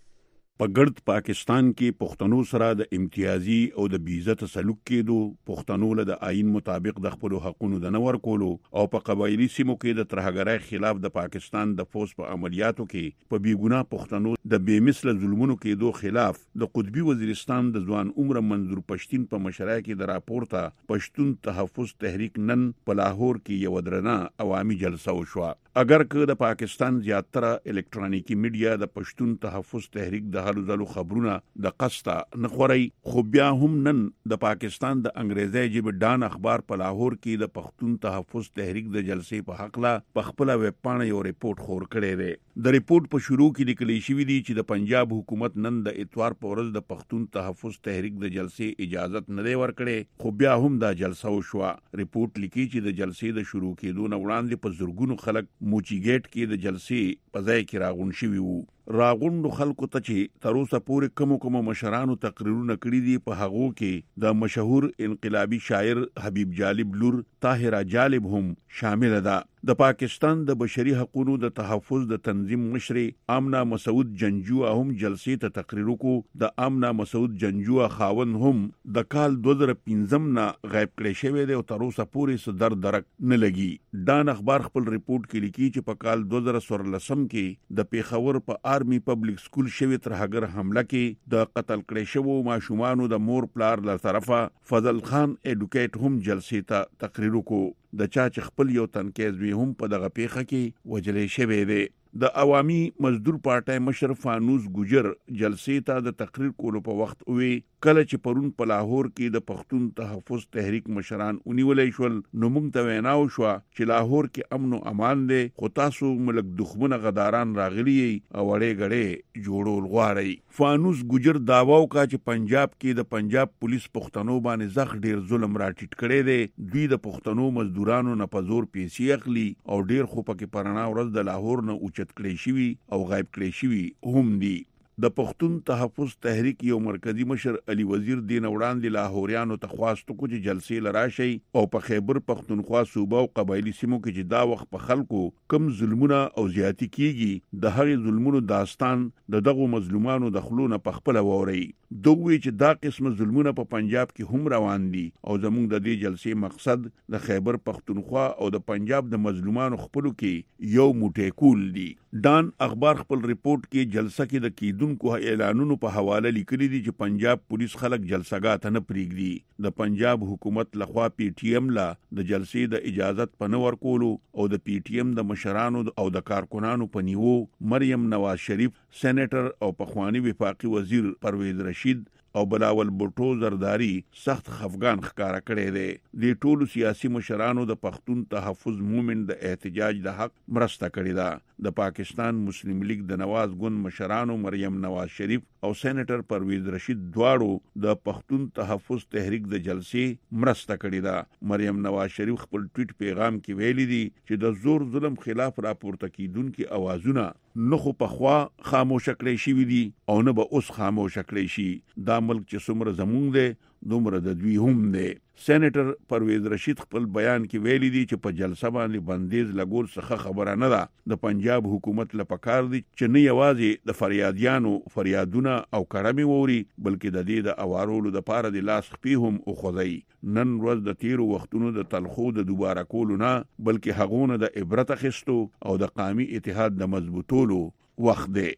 په ګرد پاکستان کې پښتنو سره د امتیازي او د بیزت سلوک کېدو، پښتنو له د آئین مطابق د خپل حقوقو د نور کولو او په قبایلی سیمو کې د ترهګرۍ خلاف د پاکستان د فوج په عملیاتو کې په بیګناه پښتنو د بیمثله ظلمونو کېدو خلاف د قطبی وزیرستان د ځوان عمر منظور پښتين په مشرۍ کې د راپورته پښتون تحفظ تحریک نن په لاهور کې یو درنه عوامي جلسه وشوه. اگر که د پاکستان زیاتره الکترونیکی میډیا د پښتون تحفظ تحریک د هلو ځلو خبرونه د قسطه نخوري، خو بیا هم نن د پاکستان د انګریزي ژبه ډان اخبار په لاهور کې د پښتون تحفظ تحریک د جلسې په حق لا په خپل ویب پاڼه یو ریپورت خور کړی دی. د ریپورت په شروع کې لیکل شوی دی چې د پنجاب حکومت نن د اتوار په ورځ د پښتون تحفظ تحریک د جلسې اجازه نه دی ورکړې، خو بیا هم دا جلسه وشوه. ریپورت لیکي چې د جلسې د شروع کېدو نه وړاندې په زرګونو خلک موچی گیټ کې د جلسې په ځای کې راغون شوي وو. راغونډو خلکو ته چې تر اوسه پورې کوم مشرانو تقریرونه کړي دي، په هغو کې د مشهور انقلابي شاعر حبیب جالب لور طاهره جالب هم شامل ده. د پاکستان د بشري حقوقو د تحفظ د تنظیم مشر آمنه مسعود جنجو هم جلسې ته تقریر وکړو. د آمنه مسعود جنجو خاون هم د کال 2015 نه غیب کړی شوی دی او تر اوسه پورې څه درک نه لګي. ډان اخبار خپل ریپورت کې لیکي چې په کال 2014 کې د پیښور په آرمی پبلک سکول شوی ترهګر حمله کې د قتل کړي شوو ماشومانو د مور پلار له طرفه فضل خان ایډوکیټ هم جلسې ته تقریر وکړو. د چا چې خپل یو تنکیز وی هم په دغه پیښه کې وجلې شوی دی. د عوامي مزدور پارټای مشر فانوس ګجر جلسې ته د تقریر کولو په وخت وی کله چې پرون په لاهور کې د پښتون تحفظ تحریک مشران ونیولې شول، نو موږ ته ویناو شو چې لاهور کې امن او امان دی، خو تاسو ملک دښمنه غداران راغلي او وړې غړې جوړول غواړي. فانوس ګجر داوا وکړه چې پنجاب کې د پنجاب پولیس پښتنو باندې زغ ډیر ظلم راټیټ کړي دي. دوی د پښتنو مزدورانو نه په زور پیسې اخلي او ډیر خو پکې پرانا ورځ د لاهور نه اوچت کړي شوی او غایب کړي شوی هم دي. د پښتون تحفظ تحریک یو مرکزی مشر علي وزیر دین وړاندې لاهوریانو ته خواستو کو چې جلسې لراشي او په خیبر پښتونخوا صوبه او قبایلی سیمو کې چې دا وخت په خلکو کم ظلمونه او زیاتی کیږي د هغې ظلمونو داستان د دغو مظلومانو د خلونه په خپل ووري. دوی چې دا قسمه ظلمونه په پنجاب کې هم روان دي او زموږ د دې جلسې مقصد د خیبر پښتونخوا او د پنجاب د مظلومانو خپلو کې یو موټی کول دي. ډان اخبار خپل ریپورت کې جلسه کې د کیدونکو اعلانونو په حواله لیکلي دي چې پنجاب پولیس خلک جلسګاه ته نه پریږدي. د پنجاب حکومت لخوا پی ټی ایم لا د جلسې د اجازت په نه ورکولو او د پی ټی ایم د مشرانو او د کارکونانو په نیو مریم نواز شریف سېنیټر او پخوانی وفاقي وزیر پرویز رشید او بلاول بوټو زرداری سخت خفګان ښکارا کړی دی. د ټولو سیاسي مشرانو د پښتون تحفظ موومېنټ د احتجاج د حق مرسته کړې ده. د پاکستان مسلم لیگ د نواز ګوند مشرانو مریم نواز شریف او سېنیټر پرویز رشید دواړو د پښتون تحفظ تحریک د جلسې مرسته کړې ده. مریم نواز شریف خپل ټویټ پیغام کې ویلي دي چې د زور ظلم خلاف راپورته کیدونکو اوازونه نه خو پخوا خاموش کړی شوي دي او نه به اوس خاموش کړی شي. دا ملک چې څومره زمونږ دی دومره د دوی هم دی. سېنیټر پرویز رشید خپل بیان کې ویلي دي چې په جلسه باندې بندیز لګول څخه خبره نه ده. د پنجاب حکومت له پکار دي چې نه یوازې د فریادیانو فریادونه او کړمې ووري بلکې د دې د اوارولو د پاره د لاس خپې هم اوخذي. نن ورځ د تیرو وختونو د تلخو د دوباره کولو نه بلکې هغونه د عبرت اخیستو او د قومي اتحاد د مضبوطولو وخت دی.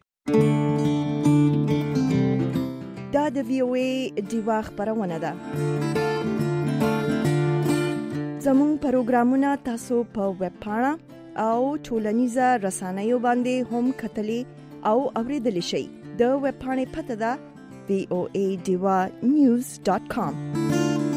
دا د وی او ای ډیوا خبرونه ده. زموږ پروګرامونه تاسو په ویب پاڼه او ټولنیزه رسنیو باندې هم کتلی او اوریدلی شئ. د ویب پاڼې پته ده voadewanews.com.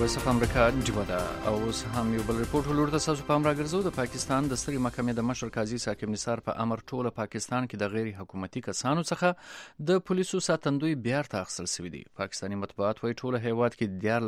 وایس اف امریکا جوړه او اوس هم یو بل ریپورت ولور تاسو په امر راګرځو د پاکستان د ستري محکمې د مشر قاضي ساکب نثار په امر ټوله پاکستان کې د غیر حکومتي کسانو څخه د پولیسو ساتندوی بیا تاخصل شوی دی. پاکستاني مطبوعات وايي ټوله هیواد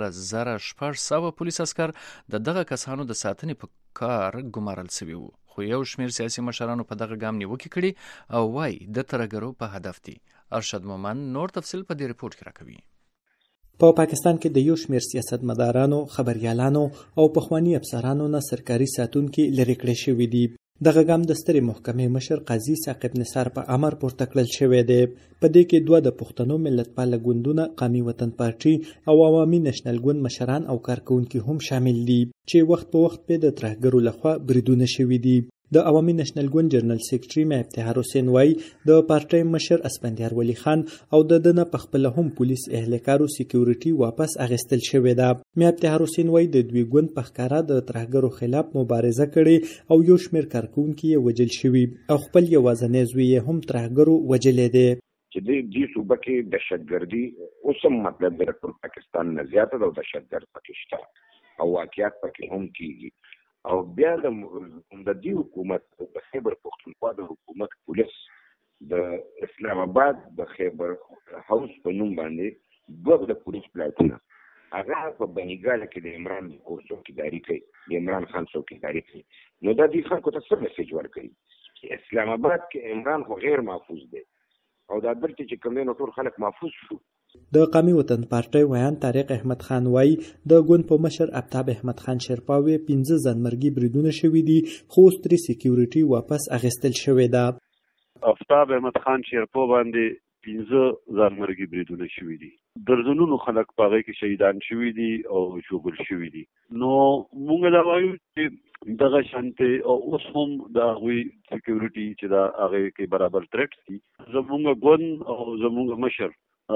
کې 14,600 پولیس عسكر د دغه کسانو د ساتنې په کار ګمارل شوی وو. خو یو شمیر سیاسي مشرانو په دغه ګام نیوکه کړي او وايي د ترګرو په هدف دي. ارشد مومن نور تفصیل په دې ریپورت کې راکوي. په پاکستان کې د یو شمیر سیاستمدارانو، خبريالانو او پخوانی افسرانو نه سرکاري ساتونکي لري کړی شوی دي. دغه ګام د ستري محکمې مشر قاضي ساکب نثار په امر پورته کړل شوی دی. په دې کې دوه د پښتنو ملتپال ګوندونه قومي وطن پارټي او عوامي نېشنل ګوند مشران او کارکونکي هم شامل دي چې وخت په وخت په د ترهګرو لخوا بریدونه شوي دي. د عوامي نېشنل ګوند جنرال سیکریټري میا افتخار حسین وای د پارټي مشر اسفندیار ولی خان او د دنه پخپل هم پولیس اهلکارو سکیورټي واپس اغستل شوې ده. میا افتخار حسین وای د دوی ګوند په ښکارا د ترهګرو خلاف مبارزه کړې او یو شمیر کارکونکي وجل شوي او خپل یوازنې زوی هم ترهګرو وجلې دي. چې د صوبه کې دهشتګردي اوسم مطلب د پاکستان نه زیاته د دهشتګرد پاکستان او واقعیت پکې هم کیږي او بیا د دې حکومت د خیبر پختونخوا د حکومت پولیس د اسلام آباد د خیبر هاوس په نوم باندې دوه د پولیس پلاټونه هغه په بنګال کې د عمران څوکیداري کوي، د عمران خان څوکیداري کوي. نو دا د خلکو ته څه میسج ورکوي چې اسلام آباد کې عمران خو غیر محفوظ دی او دا دلته چې کوم نه ټول خلک محفوظ شو. د قومي وطن پارټي ویان طارق احمد خان وای د ګوند په مشر ابتاب احمد خان شرپاوي 15 ځانمرګي بریدونه شوي دي خو ستري سکیورټي واپس اغستل شوی ده. ابتاب احمد خان شرپاو باندې 15 ځانمرګي بریدونه شوي دي. درځنونو خلک پاغه کې شهیدان شوي دي او شوګل شوي دي. نو موږ دا وایو چې دغه شانته او اوس هم د غوي سکیورټي چې دا هغه کې برابر ترټ دي. زموږ ګوند او زموږ مشر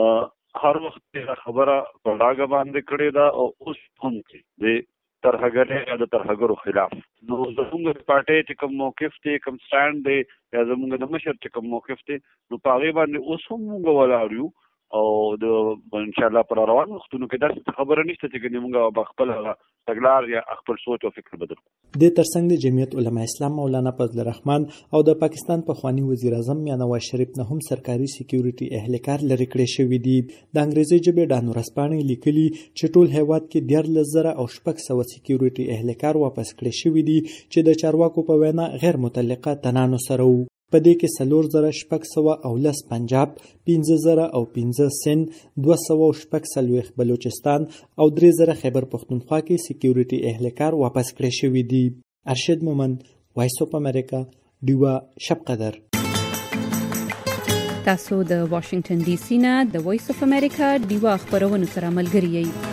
هر وخت خبره په لاګه باندې کړې ده او اوس هم د ترهګرۍ د ترهګرو خلاف. نو زموږ پارټي چې کوم موقف دی، کوم سټاند دی، یا زموږ د مشر چې کوم موقف دی، نو په هغه باندې اوس هم موږ ولاړ یو او د ان شاء الله پر روان وختونو کې درته خبره نشته چې موږ خپل تګلار یا خپل سوچ او فکر بدل کړو. د ترڅنګ د جمعیت علما اسلام مولانا فضل الرحمن او د پاکستان پخوانی وزیر اعظم میاں نواز شریف نه هم سرکاري سکیورټي اهلکار لري کړی شوی دي. د انګریزي ژبې ډانو رسپانې لیکلي چې ټول هیواد کې 14,000 او 600 سکیورټي اهلکار واپس کړی شوی دي چې د چارواکو په وینا غیر متعلقه تنانو سره وو. په دې کې 4,600 او 10 پنجاب، 15,000 او 15 سند، 240 بلوچستان او 3,000 خیبر پختونخوا کې سکیورټي اهلکار واپس کړی شوی دي. ارشد مومن، وایس اف امریکا، ډیوا شب قدر. تاسو د واشنگټن ډي سي نه د وایس اف امریکا ډیوا خبرونه سره ملګری یئ.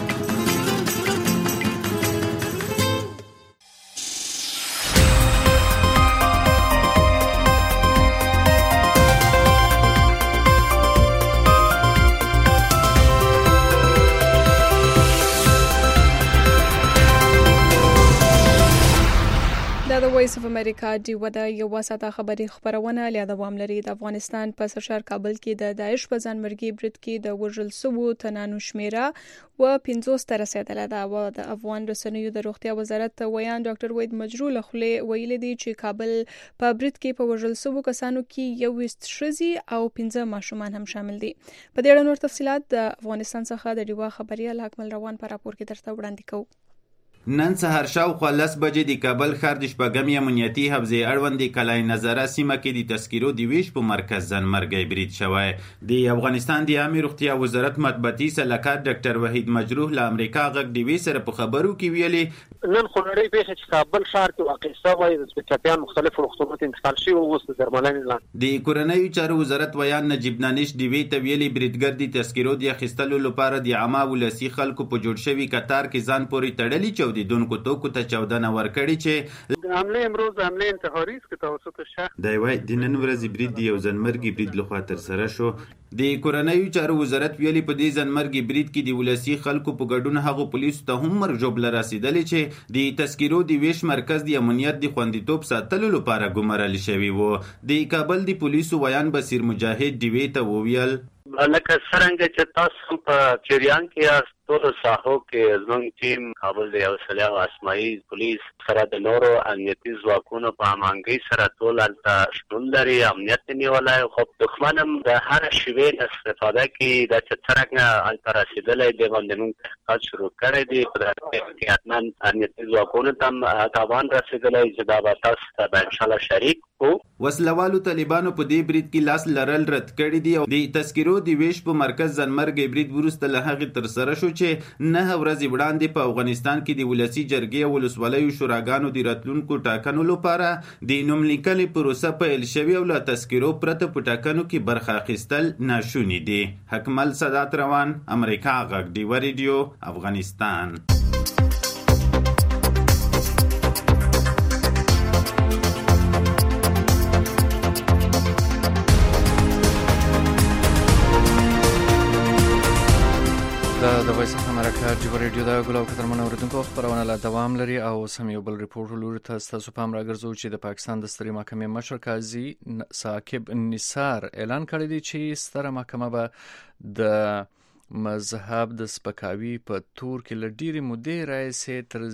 د وایس اف امریکا ډیوا د یو وساته خبري خبرونه له دوام لري. د افغانستان په سرشار کابل کې د داعش په ځانمرګي برید کې د وژل شوو تنانو شمیره و 50 ته رسیدله ده او د افغان رسنیو د روغتیا وزارت ویان ډاکټر وحید مجروح له خولې ویل دي چې کابل په برید کې په وژل شوو کسانو کې 21 ښځې او 15 ماشومان هم شامل دي. په دې اړه نور تفصيلات د افغانستان څخه د ډیوا خبري اکمل روان په راپور کې درته وړاندې کوو. نن سهار شاوخوا 10 بجې د کابل ښار د شپږم امنیتي حوزې اړوند د کلای نظره سیمه کې د تذکیرو د ویش په مرکز ځانمرګي برید شوی. د افغانستان د عامه روغتیا وزارت مطبوعاتي سلاکار ډاکټر وحید مجروح له امریکا غږ ډیوي سره په خبرو کې ویلي نن خورړی پیښه چې کابل ښار کې واقع شوی د سپیڅلیان مختلف روغتونونو انتقال شوی او د درملنې لاندې د کورنیو چارو وزارت ویان نجیب دانش ډیوي ته ویلي بریدګر د تذکیرو د اخیستلو لپاره د عامه ولسی خلکو په جوړ شوی قطار کې ځان پورې تړلي چودیدونکو توکو ته چودنه ورکړي چې د حمله امروز حمله انتحاري است توسط شخص دی وای د نن ورځې برید یو ځانمرګي برید لخوا تر سره شو. د کورنیو چارو وزارت ویلي په دې ځانمرګي برید کې د ولسی خلکو په ګډون هغه پولیسو ته هم مرجوبله رسیدلې چې د تذکیرو د ویش مرکز د امنیت د خوندیتوب ساتلو لپاره ګمارل شوی وو. د کابل د پولیسو ویان بصیر مجاهد ډیوي ته وویل لکه څرنګه چې تاسو په چریان کې ټول ساحو کې زموږ ټیم کابل د حوصله او اسماعیل پولیس سره د نورو امنیتي ځواکونو په هماهنګۍ سره ټول هلته شتون لري، امنیت نیولی. خو دښمن هم د هر شیوې نه استفاده کوي، دا چې څرنګه هلته رسېدلی دی باندې موږ تحقیقات شروع کړی دي. په دغه کې حتما امنیتي ځواکونو ته هم تاوان رسېدلی چې دا به تاسو ته به انشاءالله شریک وسلوالو طالبانو په دې برید کې لاس لرل رد کړي دي او د تذکرو د ویش په مرکز ځنمرګ برید وروسته له هغې ترسره شو چې 9 ورځې وړاندې په افغانستان کې د ولسي جرګې او ولسوالیو شوراګانو د راتلونکو ټاکنو لپاره د نوم لیکنې پروسه پیل شوې او له تذکرو پرته په ټاکنو کې برخه اخیستل ناشوني دي. حکمل سادات روان، امریکا غږ ډیوه ریډیو، افغانستان. د وایس اف امریکا ډیوه ریډیو د ګلو کترمن اوریدونکو خبرونه لا دوام لري او سم یو بل ریپورت لوري تاسو پام راګرځو چې د پاکستان د سترې محکمې مشر قاضي ثاقب نثار اعلان کړی دی چې ستره محکمه به د مذهب د سپکاوي په تور کې لډيري مودې راځي تر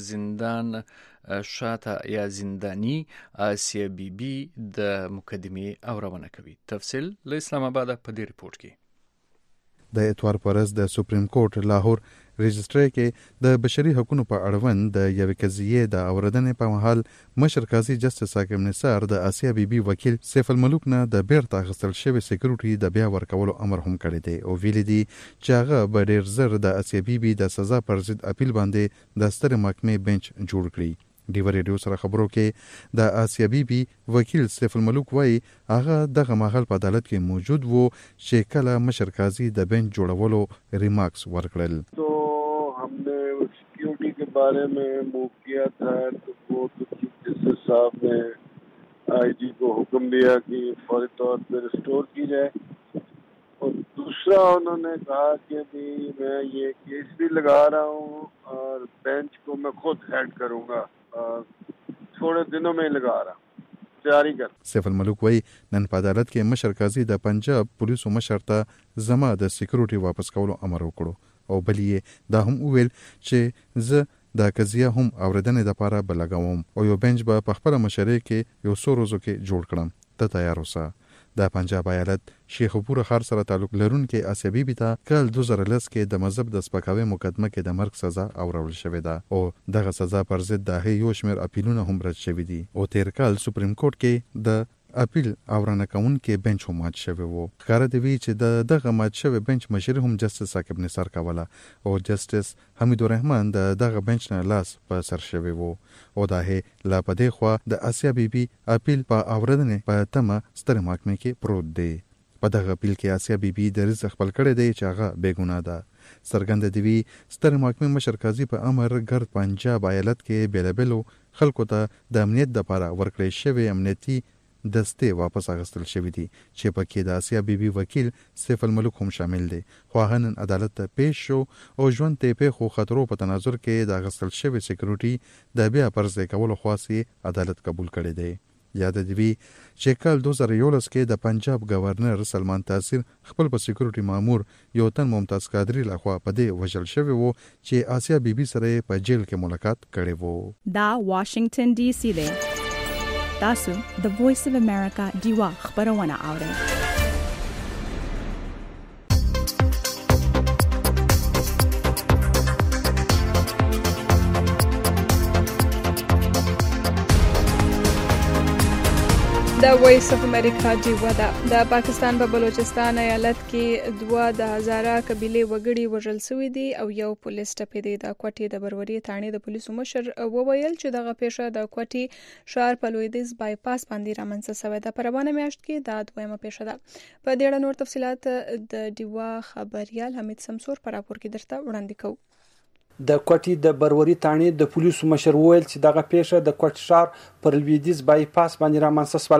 زندان شاته یا زندانی آسیا بی بی د مقدمه اورونه کوي. تفصیل له اسلام آباد په دې ریپورت کې. د اتوار پرز د سپریم کورټ لاهور رجسټري کې د بشري حقوقو په اړوند د یوې قضیې د اوردنې په مهال مشر قاضي جسټس ثاقب نثار د آسیا بی بی وکیل سیف الملوک نه د بیرته اخیستل شوی سکیورټي د بیا ورکولو امر هم کړی دی او ویلي دي چې هغه به ډیر زر د آسیا بی بی د سزا پر ضد اپیل باندې د سترې محکمې بنچ جوړ کړي. ډیوه ریډیو سره خبرو کې د آسیا بی بی وکیل سیف الملوک وایي هغه دغه مهال په عدالت کې موجود وو چې کله مشر قاضي د بنچ جوړولو ریمارکس ورکړل. تو हमने सिक्योरिटी के बारे में मूव किया था तो वो चीफ जस्टिस साहब ने आईजी को हुक्म दिया कि फौरी तौर पर रिस्टोर की जाए और दूसरा उन्होंने कहा कि भी मैं ये केस भी लगा रहा हूँ और बेंच को मैं खुद हेड करूँगा थोड़े दिनों में लगा रहा तैयारी कर. سیف الملوک وای نن په عدالت کې مشر قاضي د پنجاب پولیسو مشر ته زما د سکیورټي واپس کولو امر وکړو او بلې دا هم ویل چې زه د قضیه هم اوردنې د پاره بلګوم او یو بنچ به په خپل مشرۍ کې یو څو ورځو کې جوړ کړم. ته تیار اوسه. د پنجاب ایالت شیخپور خار سره تعلق لرونکي آسیا بی بی ته کال 2010 کې د مذهب د سپکاوي مقدمه کې د مرګ سزا اورول شوې ده او دغه سزا پر ضد د یو شمېر اپیلونه هم رد شوي دي او تیر کال سپریم کورټ کې د اپیل اورنه کوونکي بنچ هم مات شوی وو. ښکاره دی چې دغه مات شوی بنچ مشر هم جسټس ثاقب نثار کوله او جسټس حمید الرحمن دغه بنچ نه لاس په سر شوی وو او دا لا پدې خو د آسیا بی بی اپیل په اوردنې په تمه ستر محکمې کې پروت دی. په دغه اپیل کې آسیا بی بی د رزق خپل کړی دی چې هغه بېګناه ده. سرګند دی ستر محکمې مشر قاضي په امر ګرد پنجاب ایالت کې بیلابلو خلکو ته د امنیت لپاره ورکړی شوی امنیتي دستې واپس اخیستل شوی دي چې پکې د آسیا بی بی وکیل سیف الملوک هم شامل دی. خو هغه نن عدالت ته پیش شو او ژوند ته پیښو خطرو په تناظر کې د اخیستل شوی سکیورټي د بیا پرځای کولو خاصي عدالت قبول کړی دی. یاد دی چې کال 2011 کې د پنجاب گورنر سلمان تاثیر خپل په سکیورټي مامور یو تن ممتاز قادری لخوا په دې وژل شوی وو چې آسیا بی بی سره په جیل کې ملاقات کړی وو. دا واشنگټن ډي سي دی. تاسو د وایس اف امریکا ډیوا خبرونه اورئ. د وایس اف امریکا ډیوا د پاکستان په بلوچستان ایالت کې 2000 قبيله وګړي وژل شوي دي او یو پولیس ټپي دی. د کوټې د بروري تانې د پولیسو مشر وویل چې دغه پیښه د کوټې شهر په لویدیځ بایپاس باندې رامنځته شوې ده. په روانه میاشت کې دا دویمه پیښه ده. په دې اړه نور تفصيلات د ډیوا خبريال حمید سمسور پر راپور کې درته وړاندې کوو. د کوټې د بروري تانې د پولیسو مشر وویل چې دغه پیښه د کوټ شهر پر لویدیځ بایپاس باندې رامنځته شوه.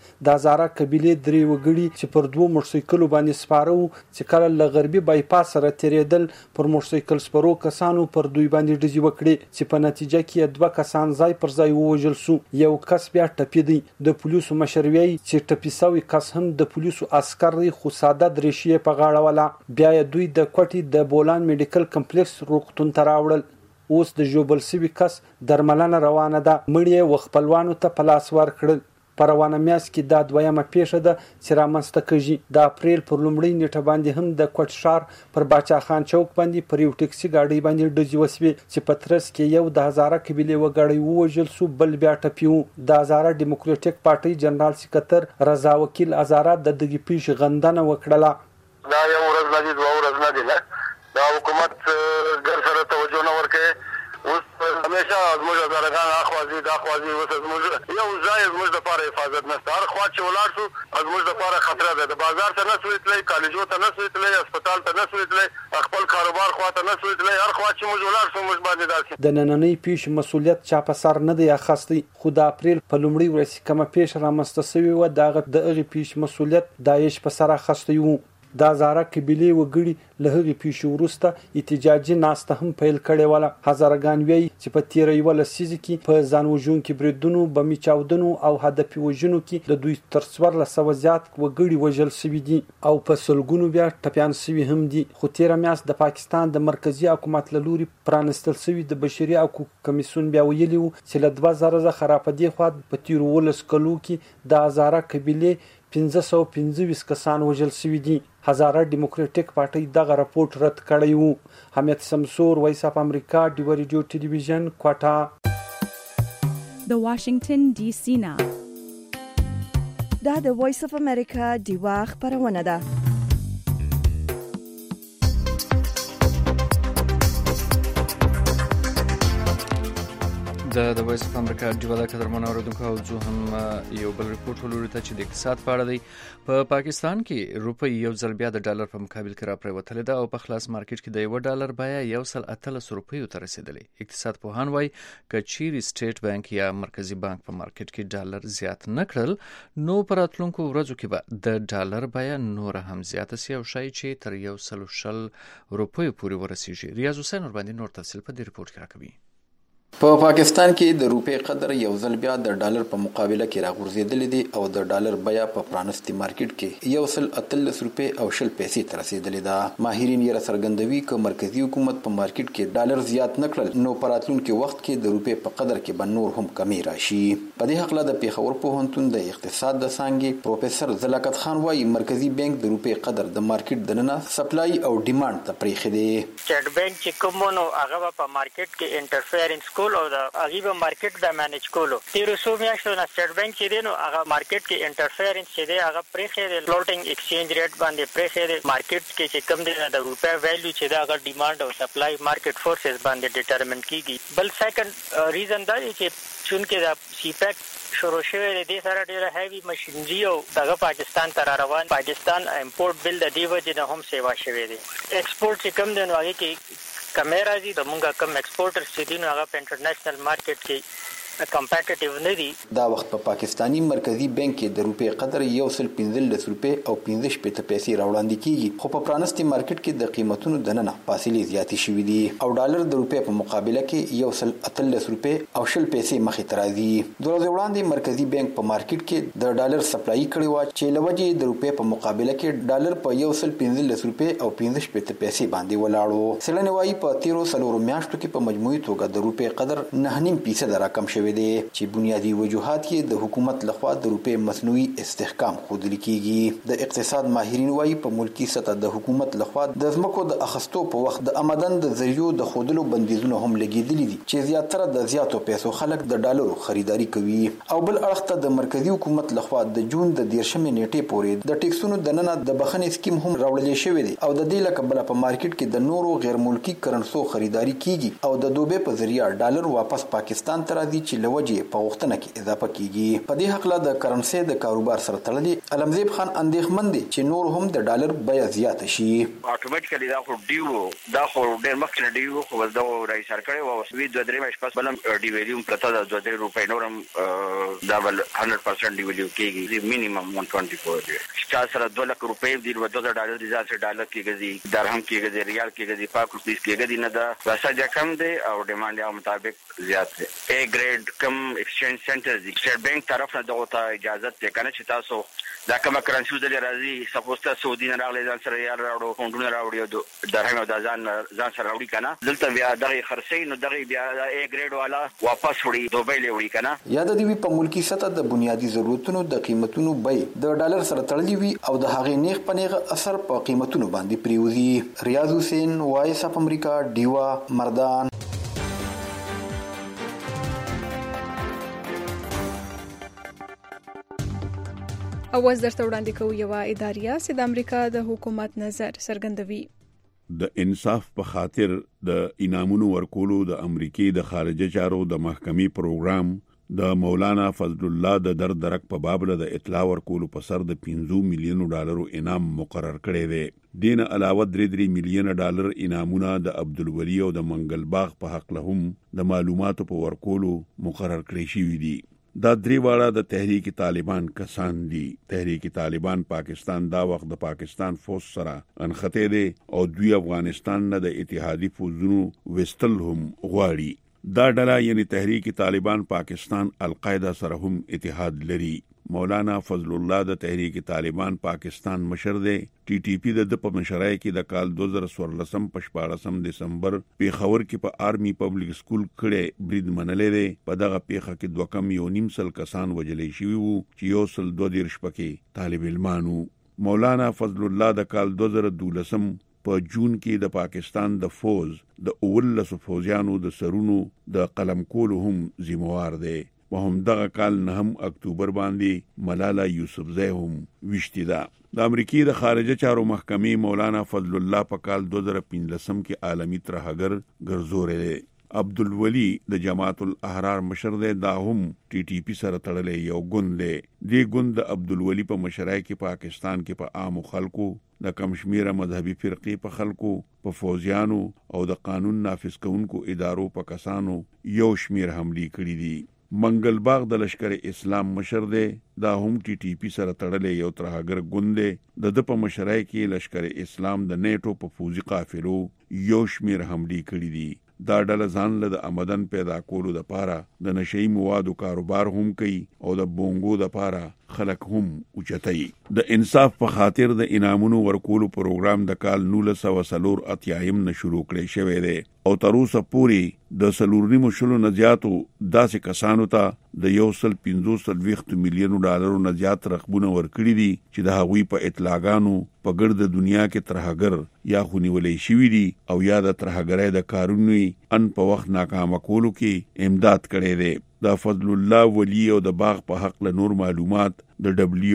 د هزاره قبیله درې وګړي چې پر 2 موټرسایکلو باندې سپاره وو چې کله له غربي بایپاس سره تیریدل پر موټرسایکل سپرو کسانو پر دوی باندې ډزې وکړې چې په نتیجه کې 2 کسان ځای پر ځای ووژل شو. یو کس بیا ټپي دی. د پولیسو مشر وایي چې ټپي شوی کس هم د پولیسو عسکر دی خو ساده درېشي په غاړه ولا. بیا دوی د کوټي د بولان میډیکل کمپلیکس روغتون ته راوړل. اوس د ژوبل شوي کس درملنه روانه ده. مړی وخپلوانو ته په لاس ورکړل. په روانه میاشت کې دا دویمه پیښه ده چې رامنځته کېږي. د اپریل پر لومړۍ نیټه باندې هم د کوټ ښار پر باچا خان چوک باندې پر یو ټکسي ګاډۍ باندې ډزې وسوې چې په ترڅ کې یو د هزاره قبیلې وګړی ووژل شو، بل بیا ټپي و. د هزاره ډیموکراټیک پارټۍ جنرال سکرټر رضا وکیل هزاره د دغې پیښې غندنه وکړله. دا یو ورځ نه دي، 2 ورځې نه دي، دا حکومت ګر سره توجه نه ورکوي. اوس همیشه زموږ هزارهګان اخوازي د اخوازي اوس زموږ یو ځای زموږ دپاره حفاظت نشته. هر خوا چې ولاړ شو زموږ دپاره خطره ده. د بازار ته نه سوی تللی، کالجو ته نه سوی تللی، هسپتال ته نه سوی تللی، خپل کاروبار خوا ته نه سوی تللی. هر خوا چې موږ ولاړ شو موږ باندې داسې. د نننۍ پیښې مسؤلیت چا په سر نه دی اخیستی، خو د اپریل په لومړۍ ورځ کومه پیښه رامنځته شوې وه د هغې پیښې مسؤلیت داعش په سر اخیستی و. د هزاره قبیلې وګړي له هغې پیښې وروسته احتجاجي ناسته هم پیل کړې وله. هزارهګان وایي چې په تېره 11 لسیزه کې په ځان وژونکي بریدونو، بمي چاودنو او هدفي وژنو کې د دوی تر 1400 زیات وګړي وژل شوي دي او په سلګونو بیا ټپیان شوي هم دي. خو تېره میاشت د پاکستان د مرکزي حکومت له لوري پرانستل شوي د بشري حقوقو کمیسیون بیا ویلي وو چې له 2000 څخه را په دې خوا په تېرو 11 کلو کې د هزاره قبیلې 525 کسان وژل شوي دي. هزاره ډیموکراټیک پارټۍ دغه راپورټ رد کړی وو. حمید سمسور، وایس اف امریکا، ډیو ریډیو ټلویزیون، کوټا. د واشنگټن ډي سي نه دا د وایس اف امریکا ډیوا خبرونه ده. د وایس اف امریکا ډیوا د قدرمن اوریدونکو او زه هم یو بل ریپورت ولوري ته چې د اقتصاد په اړه دی. په پاکستان کې روپی یو ځل بیا د ډالر په مقابل کې راپریوتلې ده او په خلاص مارکیټ کې د $1 بیه 118 روپیو ته رسیدلې. اقتصاد پوهان وایي چې چیرې سټیټ بانک یا مرکزی بانک په مارکیټ کې ډالر زیات نه کړل نو په راتلونکو ورځو کې به د ډالر بیه نور هم زیاته شي او شاید چې تر 140 روپیو پورې ورسیږي. ریاض حسین ورباندې نور تفصیل په دې ریپورت کې راکوي. په پاکستان کې د روپی قدر یو ځل بیا د ډالر په مقابله کې راغورځېدلی دی او د ډالر بیه په پرانستي مارکیټ کې 118 روپۍ او 20 پیسې ته رسیدلې ده. ماهرین یې څرګندوي چې مرکزی حکومت په مارکیټ کې ډالر زیات نه کړل نو په راتلونکي وخت کې د روپی په قدر کې به نور هم کمی راشي. په دې حق له د پیښور پوهنتون د اقتصاد د څانګې پروفیسور زلاکت خان وایي مرکزی بانک د روپی قدر د مارکیټ دننه سپلای او ډیماند ته پریښی دی. سټیټ بانک چې کومونو هغه په مارکیټ کې انټرفیرنس کول او د هغه مارکیټ د مانیج کولو تیر څو میاشتو نه سټیټ بانک چې دی نو هغه مارکیټ کې انټرفیرنس چې دی هغه پرېخې دی فلوټینګ ایکسچینج ریټ باندې پرېخې دی مارکیټ کې چې کم دی د روپیا ویلیو چې دا هغه ډیماند او سپلای مارکیټ فورسز باندې ډیټرمن کیږي. بل سیکنډ ریزن دا دی چې چونکې دا سی پیک شروع شوی دی سره ډیره هیوی ماشینری او دغه پاکستان ته روان پاکستان امپورټ بل د دیو جن هم سیوا شوی دی. ایکسپورټ چې کم دی نو هغه کې کمیرا دي د مونږه کم ایکسپورټرز چې دي نو هغه په انټرنیشنل مارکیټ کې کمپټیټیو نه دي. دا وخت په پاکستانی مرکزی بانک کې د روپی قدر 115 روپۍ او 15 پیسې راوړاندې کیږي خو په پرانستي مارکیټ کې د قیمتونو دننه فاصلې زیاتې شوې دي او ډالر د روپی په مقابله کې 118 روپۍ او 20 پیسې مخې ته راځي. د ورځې وړاندې مرکزی بانک په مارکیټ کې د ډالر سپلای کړی و چې لوجې د روپی په مقابله کې ډالر په 115 روپۍ او 15 پیسې باندې ولاړو. سلنه وايي په 13 میاشتو کې په مجموعي توګه د روپی قدر 9.5% راکم شوی دی چې بنیادی وجوهات یې د حکومت لخوا د روپی مصنوعي استحکام ښودل کیږي. د اقتصاد ماهرین وایي په ملکی سطح د حکومت لخوا د ځمکو د اخستو په وخت د آمدن د ذریعو د ښودلو بندیزونه هم لګیدلي دي چې زیاتره د زیاتو پیسو خلک د ډالرو خریداري کوي او بل اړخ ته د مرکزی حکومت لخوا د جون د 13مې نیټې پورې د ټیکسونو دننه د بخښنې سکیم هم راوړل شوی دی او د دې لکه په مارکیټ کې د نورو غیر ملکی کرنسو خریداري کیږي او د دوبه په ذریعہ ډالر واپس پاکستان ته راځي چې چې لوجه په غوښتنه کې اضافه کیږي. په دې حق له د کرنسي د کاروبار سره تړلې علمزیب خان اندېښمن دي چې نور هم د ډالر بیه زیاته شي. اتوماتیکلی دا خو ډیو دا خو ډېر مخکې ډیو خو دا راي سر کړي او وی 2-3 مېش پس بلم ډی ویلیوم پرته د 2 روپۍ نورم دا بل 100% ډی ویلیو کېږي مینیمم 124 چا سره 2 لک روپۍ دی و $2 دي ځکه ډالر کېږي درهم کېږي ریال کېږي پاک روپیس کېږي نه دا راځي کم دی او ډیماند یې مطابق زیات دی. ا ګریډ کم ایکسچینج سنټر دی سټیټ بانک طرف نه دغه اجازه ته کنه چې تاسو دا کوم کرنسي د راځي سپوز ته سعودي نه راغلي ځان سره یار راوړو فونډونه راوړي درهم او د ځان سره راوړي کنه دلته بیا دغه خرڅي نو دغه بیا ا ګریډ والا واپس وړي دوبۍ لوي کنه. یاد دی په ملکی سطح د بنیادی ضرورتونو د قیمتونو بیه د ډالر سره تړلې وي او د هغې نیغ په نیغ اثر په قیمتونو باندې پریوزي. ریاض حسین وایس اف امریکا ډیوا مردان. اواز درته وړاندې کوو یوه اداریه چې د امریکا د حکومت نظر څرګندوي. د انصاف په خاطر د انعامونو ورکولو د امریکای د خارجه چارو د محکمې پروګرام د مولانا فضل الله د درک په باب له اطلاع ورکولو په سر د $15 میلیون انعام مقرر کړی دی. دین علاوه $3 میلیون انعامونه د عبدالولی او د منګل باغ په حق له هم د معلوماتو په ورکولو مقرر کړی شوی دی. دا درې واړه د تحریک طالبان کسان دي. تحریک طالبان پاکستان دا وخت د پاکستان فوج سره انخته دي او دوی افغانستان نه د اتحادی فوجونو وستل هم غواړي. دا ډله یعنی تحریک طالبان پاکستان القاعده سره هم اتحاد لري. مولانا فضل الله د تحریک طالبان پاکستان مشر دی. ټي ټي پی د په مشرۍ کې د کال 2014 په 14 دسمبر پیښور کې په آرمي پبلک سکول کړه برید منلې دی. په دغه پیښه کې 2.5 کسان وجلې شوي وو چې یو سل 2 شپکې طالب علمانو. مولانا فضل الله د کال 2012 په جون کې د پاکستان د فوج د 19 فوجیانو د سرونو د قلم کولو هم ذمہوار دی. په هم دغه کال 9 اکتوبر باندې ملالا یوسفزۍ هم وشتي ده. د امریکای د خارجه چارو محکمې مولانا فضل الله په کال 2015 کې عالمی ترهګر ګرځوري دی. عبدالولی د جماعت الاحرار مشر دی. دا هم ټي ټي پی سره تړلې یو ګوند دی. دې ګوند د عبدالولی په مشرۍ کې پاکستان کې په عام خلکو د کم شمیره مذهبي فرقې په خلکو په فوجیانو او د قانون نافذ کوونکو ادارو په کسانو یو شمیر حملې کړې دي. منګل باغ د لشکر اسلام مشر دی. دا هم ټي ټي پی سره تړلې یو ترهګر ګوند دی. د په مشرۍ کې لشکر اسلام د نیټو په فوجي قافلو یو شمیر حملې کړې دي. دا ډله ځان له د آمدن پیدا کولو د پاره د نشئی موادو کاروبار هم کوي او د بونګو د پاره خلک هم اوچتای. د انصاف په خاطر د انعامونو ورکولو پروګرام د کال 1984 نه شروع کړی شوی دی او تر اوسه پورې د 3.5 نه زیاتو داسې کسانو ته د $1.15 میلیون نه زیات رقمونه ورکړي دي چې د هغوی په اطلاعاتو په ګرد دنیا کې ترهګر یا خونیولې شوی دي او یا د ترهګرۍ د کارونو ان په وخت ناکامه کولو کې امداد کړي دي. د فضل الله ولی او د باغ په حق له نور معلومات د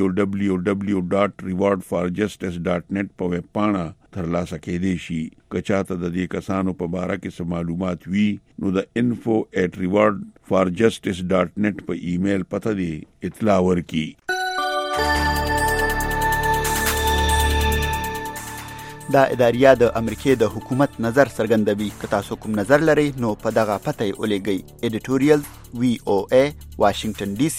www.rewardforjustice.net په ویب پاڼه ترلاسه کېدای شي. که چاته د دې کسانو په باره کې څه معلومات وي نو د info@rewardforjustice.net په ایمیل پته دی اطلاع ورکړي. دا اداریه د امریکای د حکومت نظر څرګندوي. که تاسو کوم نظر لرئ نو په دغه پته ولېږئ. editorial VOA Washington DC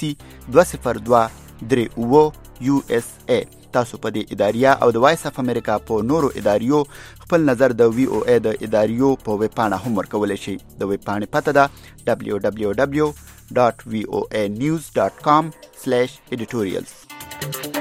20238 USA. تاسو په دې اداریه او د وایس اف امریکا په نورو اداریو خپل نظر د VOA د اداریو په ویب پاڼه هم ورکولی شئ. د ویب پاڼې پته ده www.voanews.com/editorials.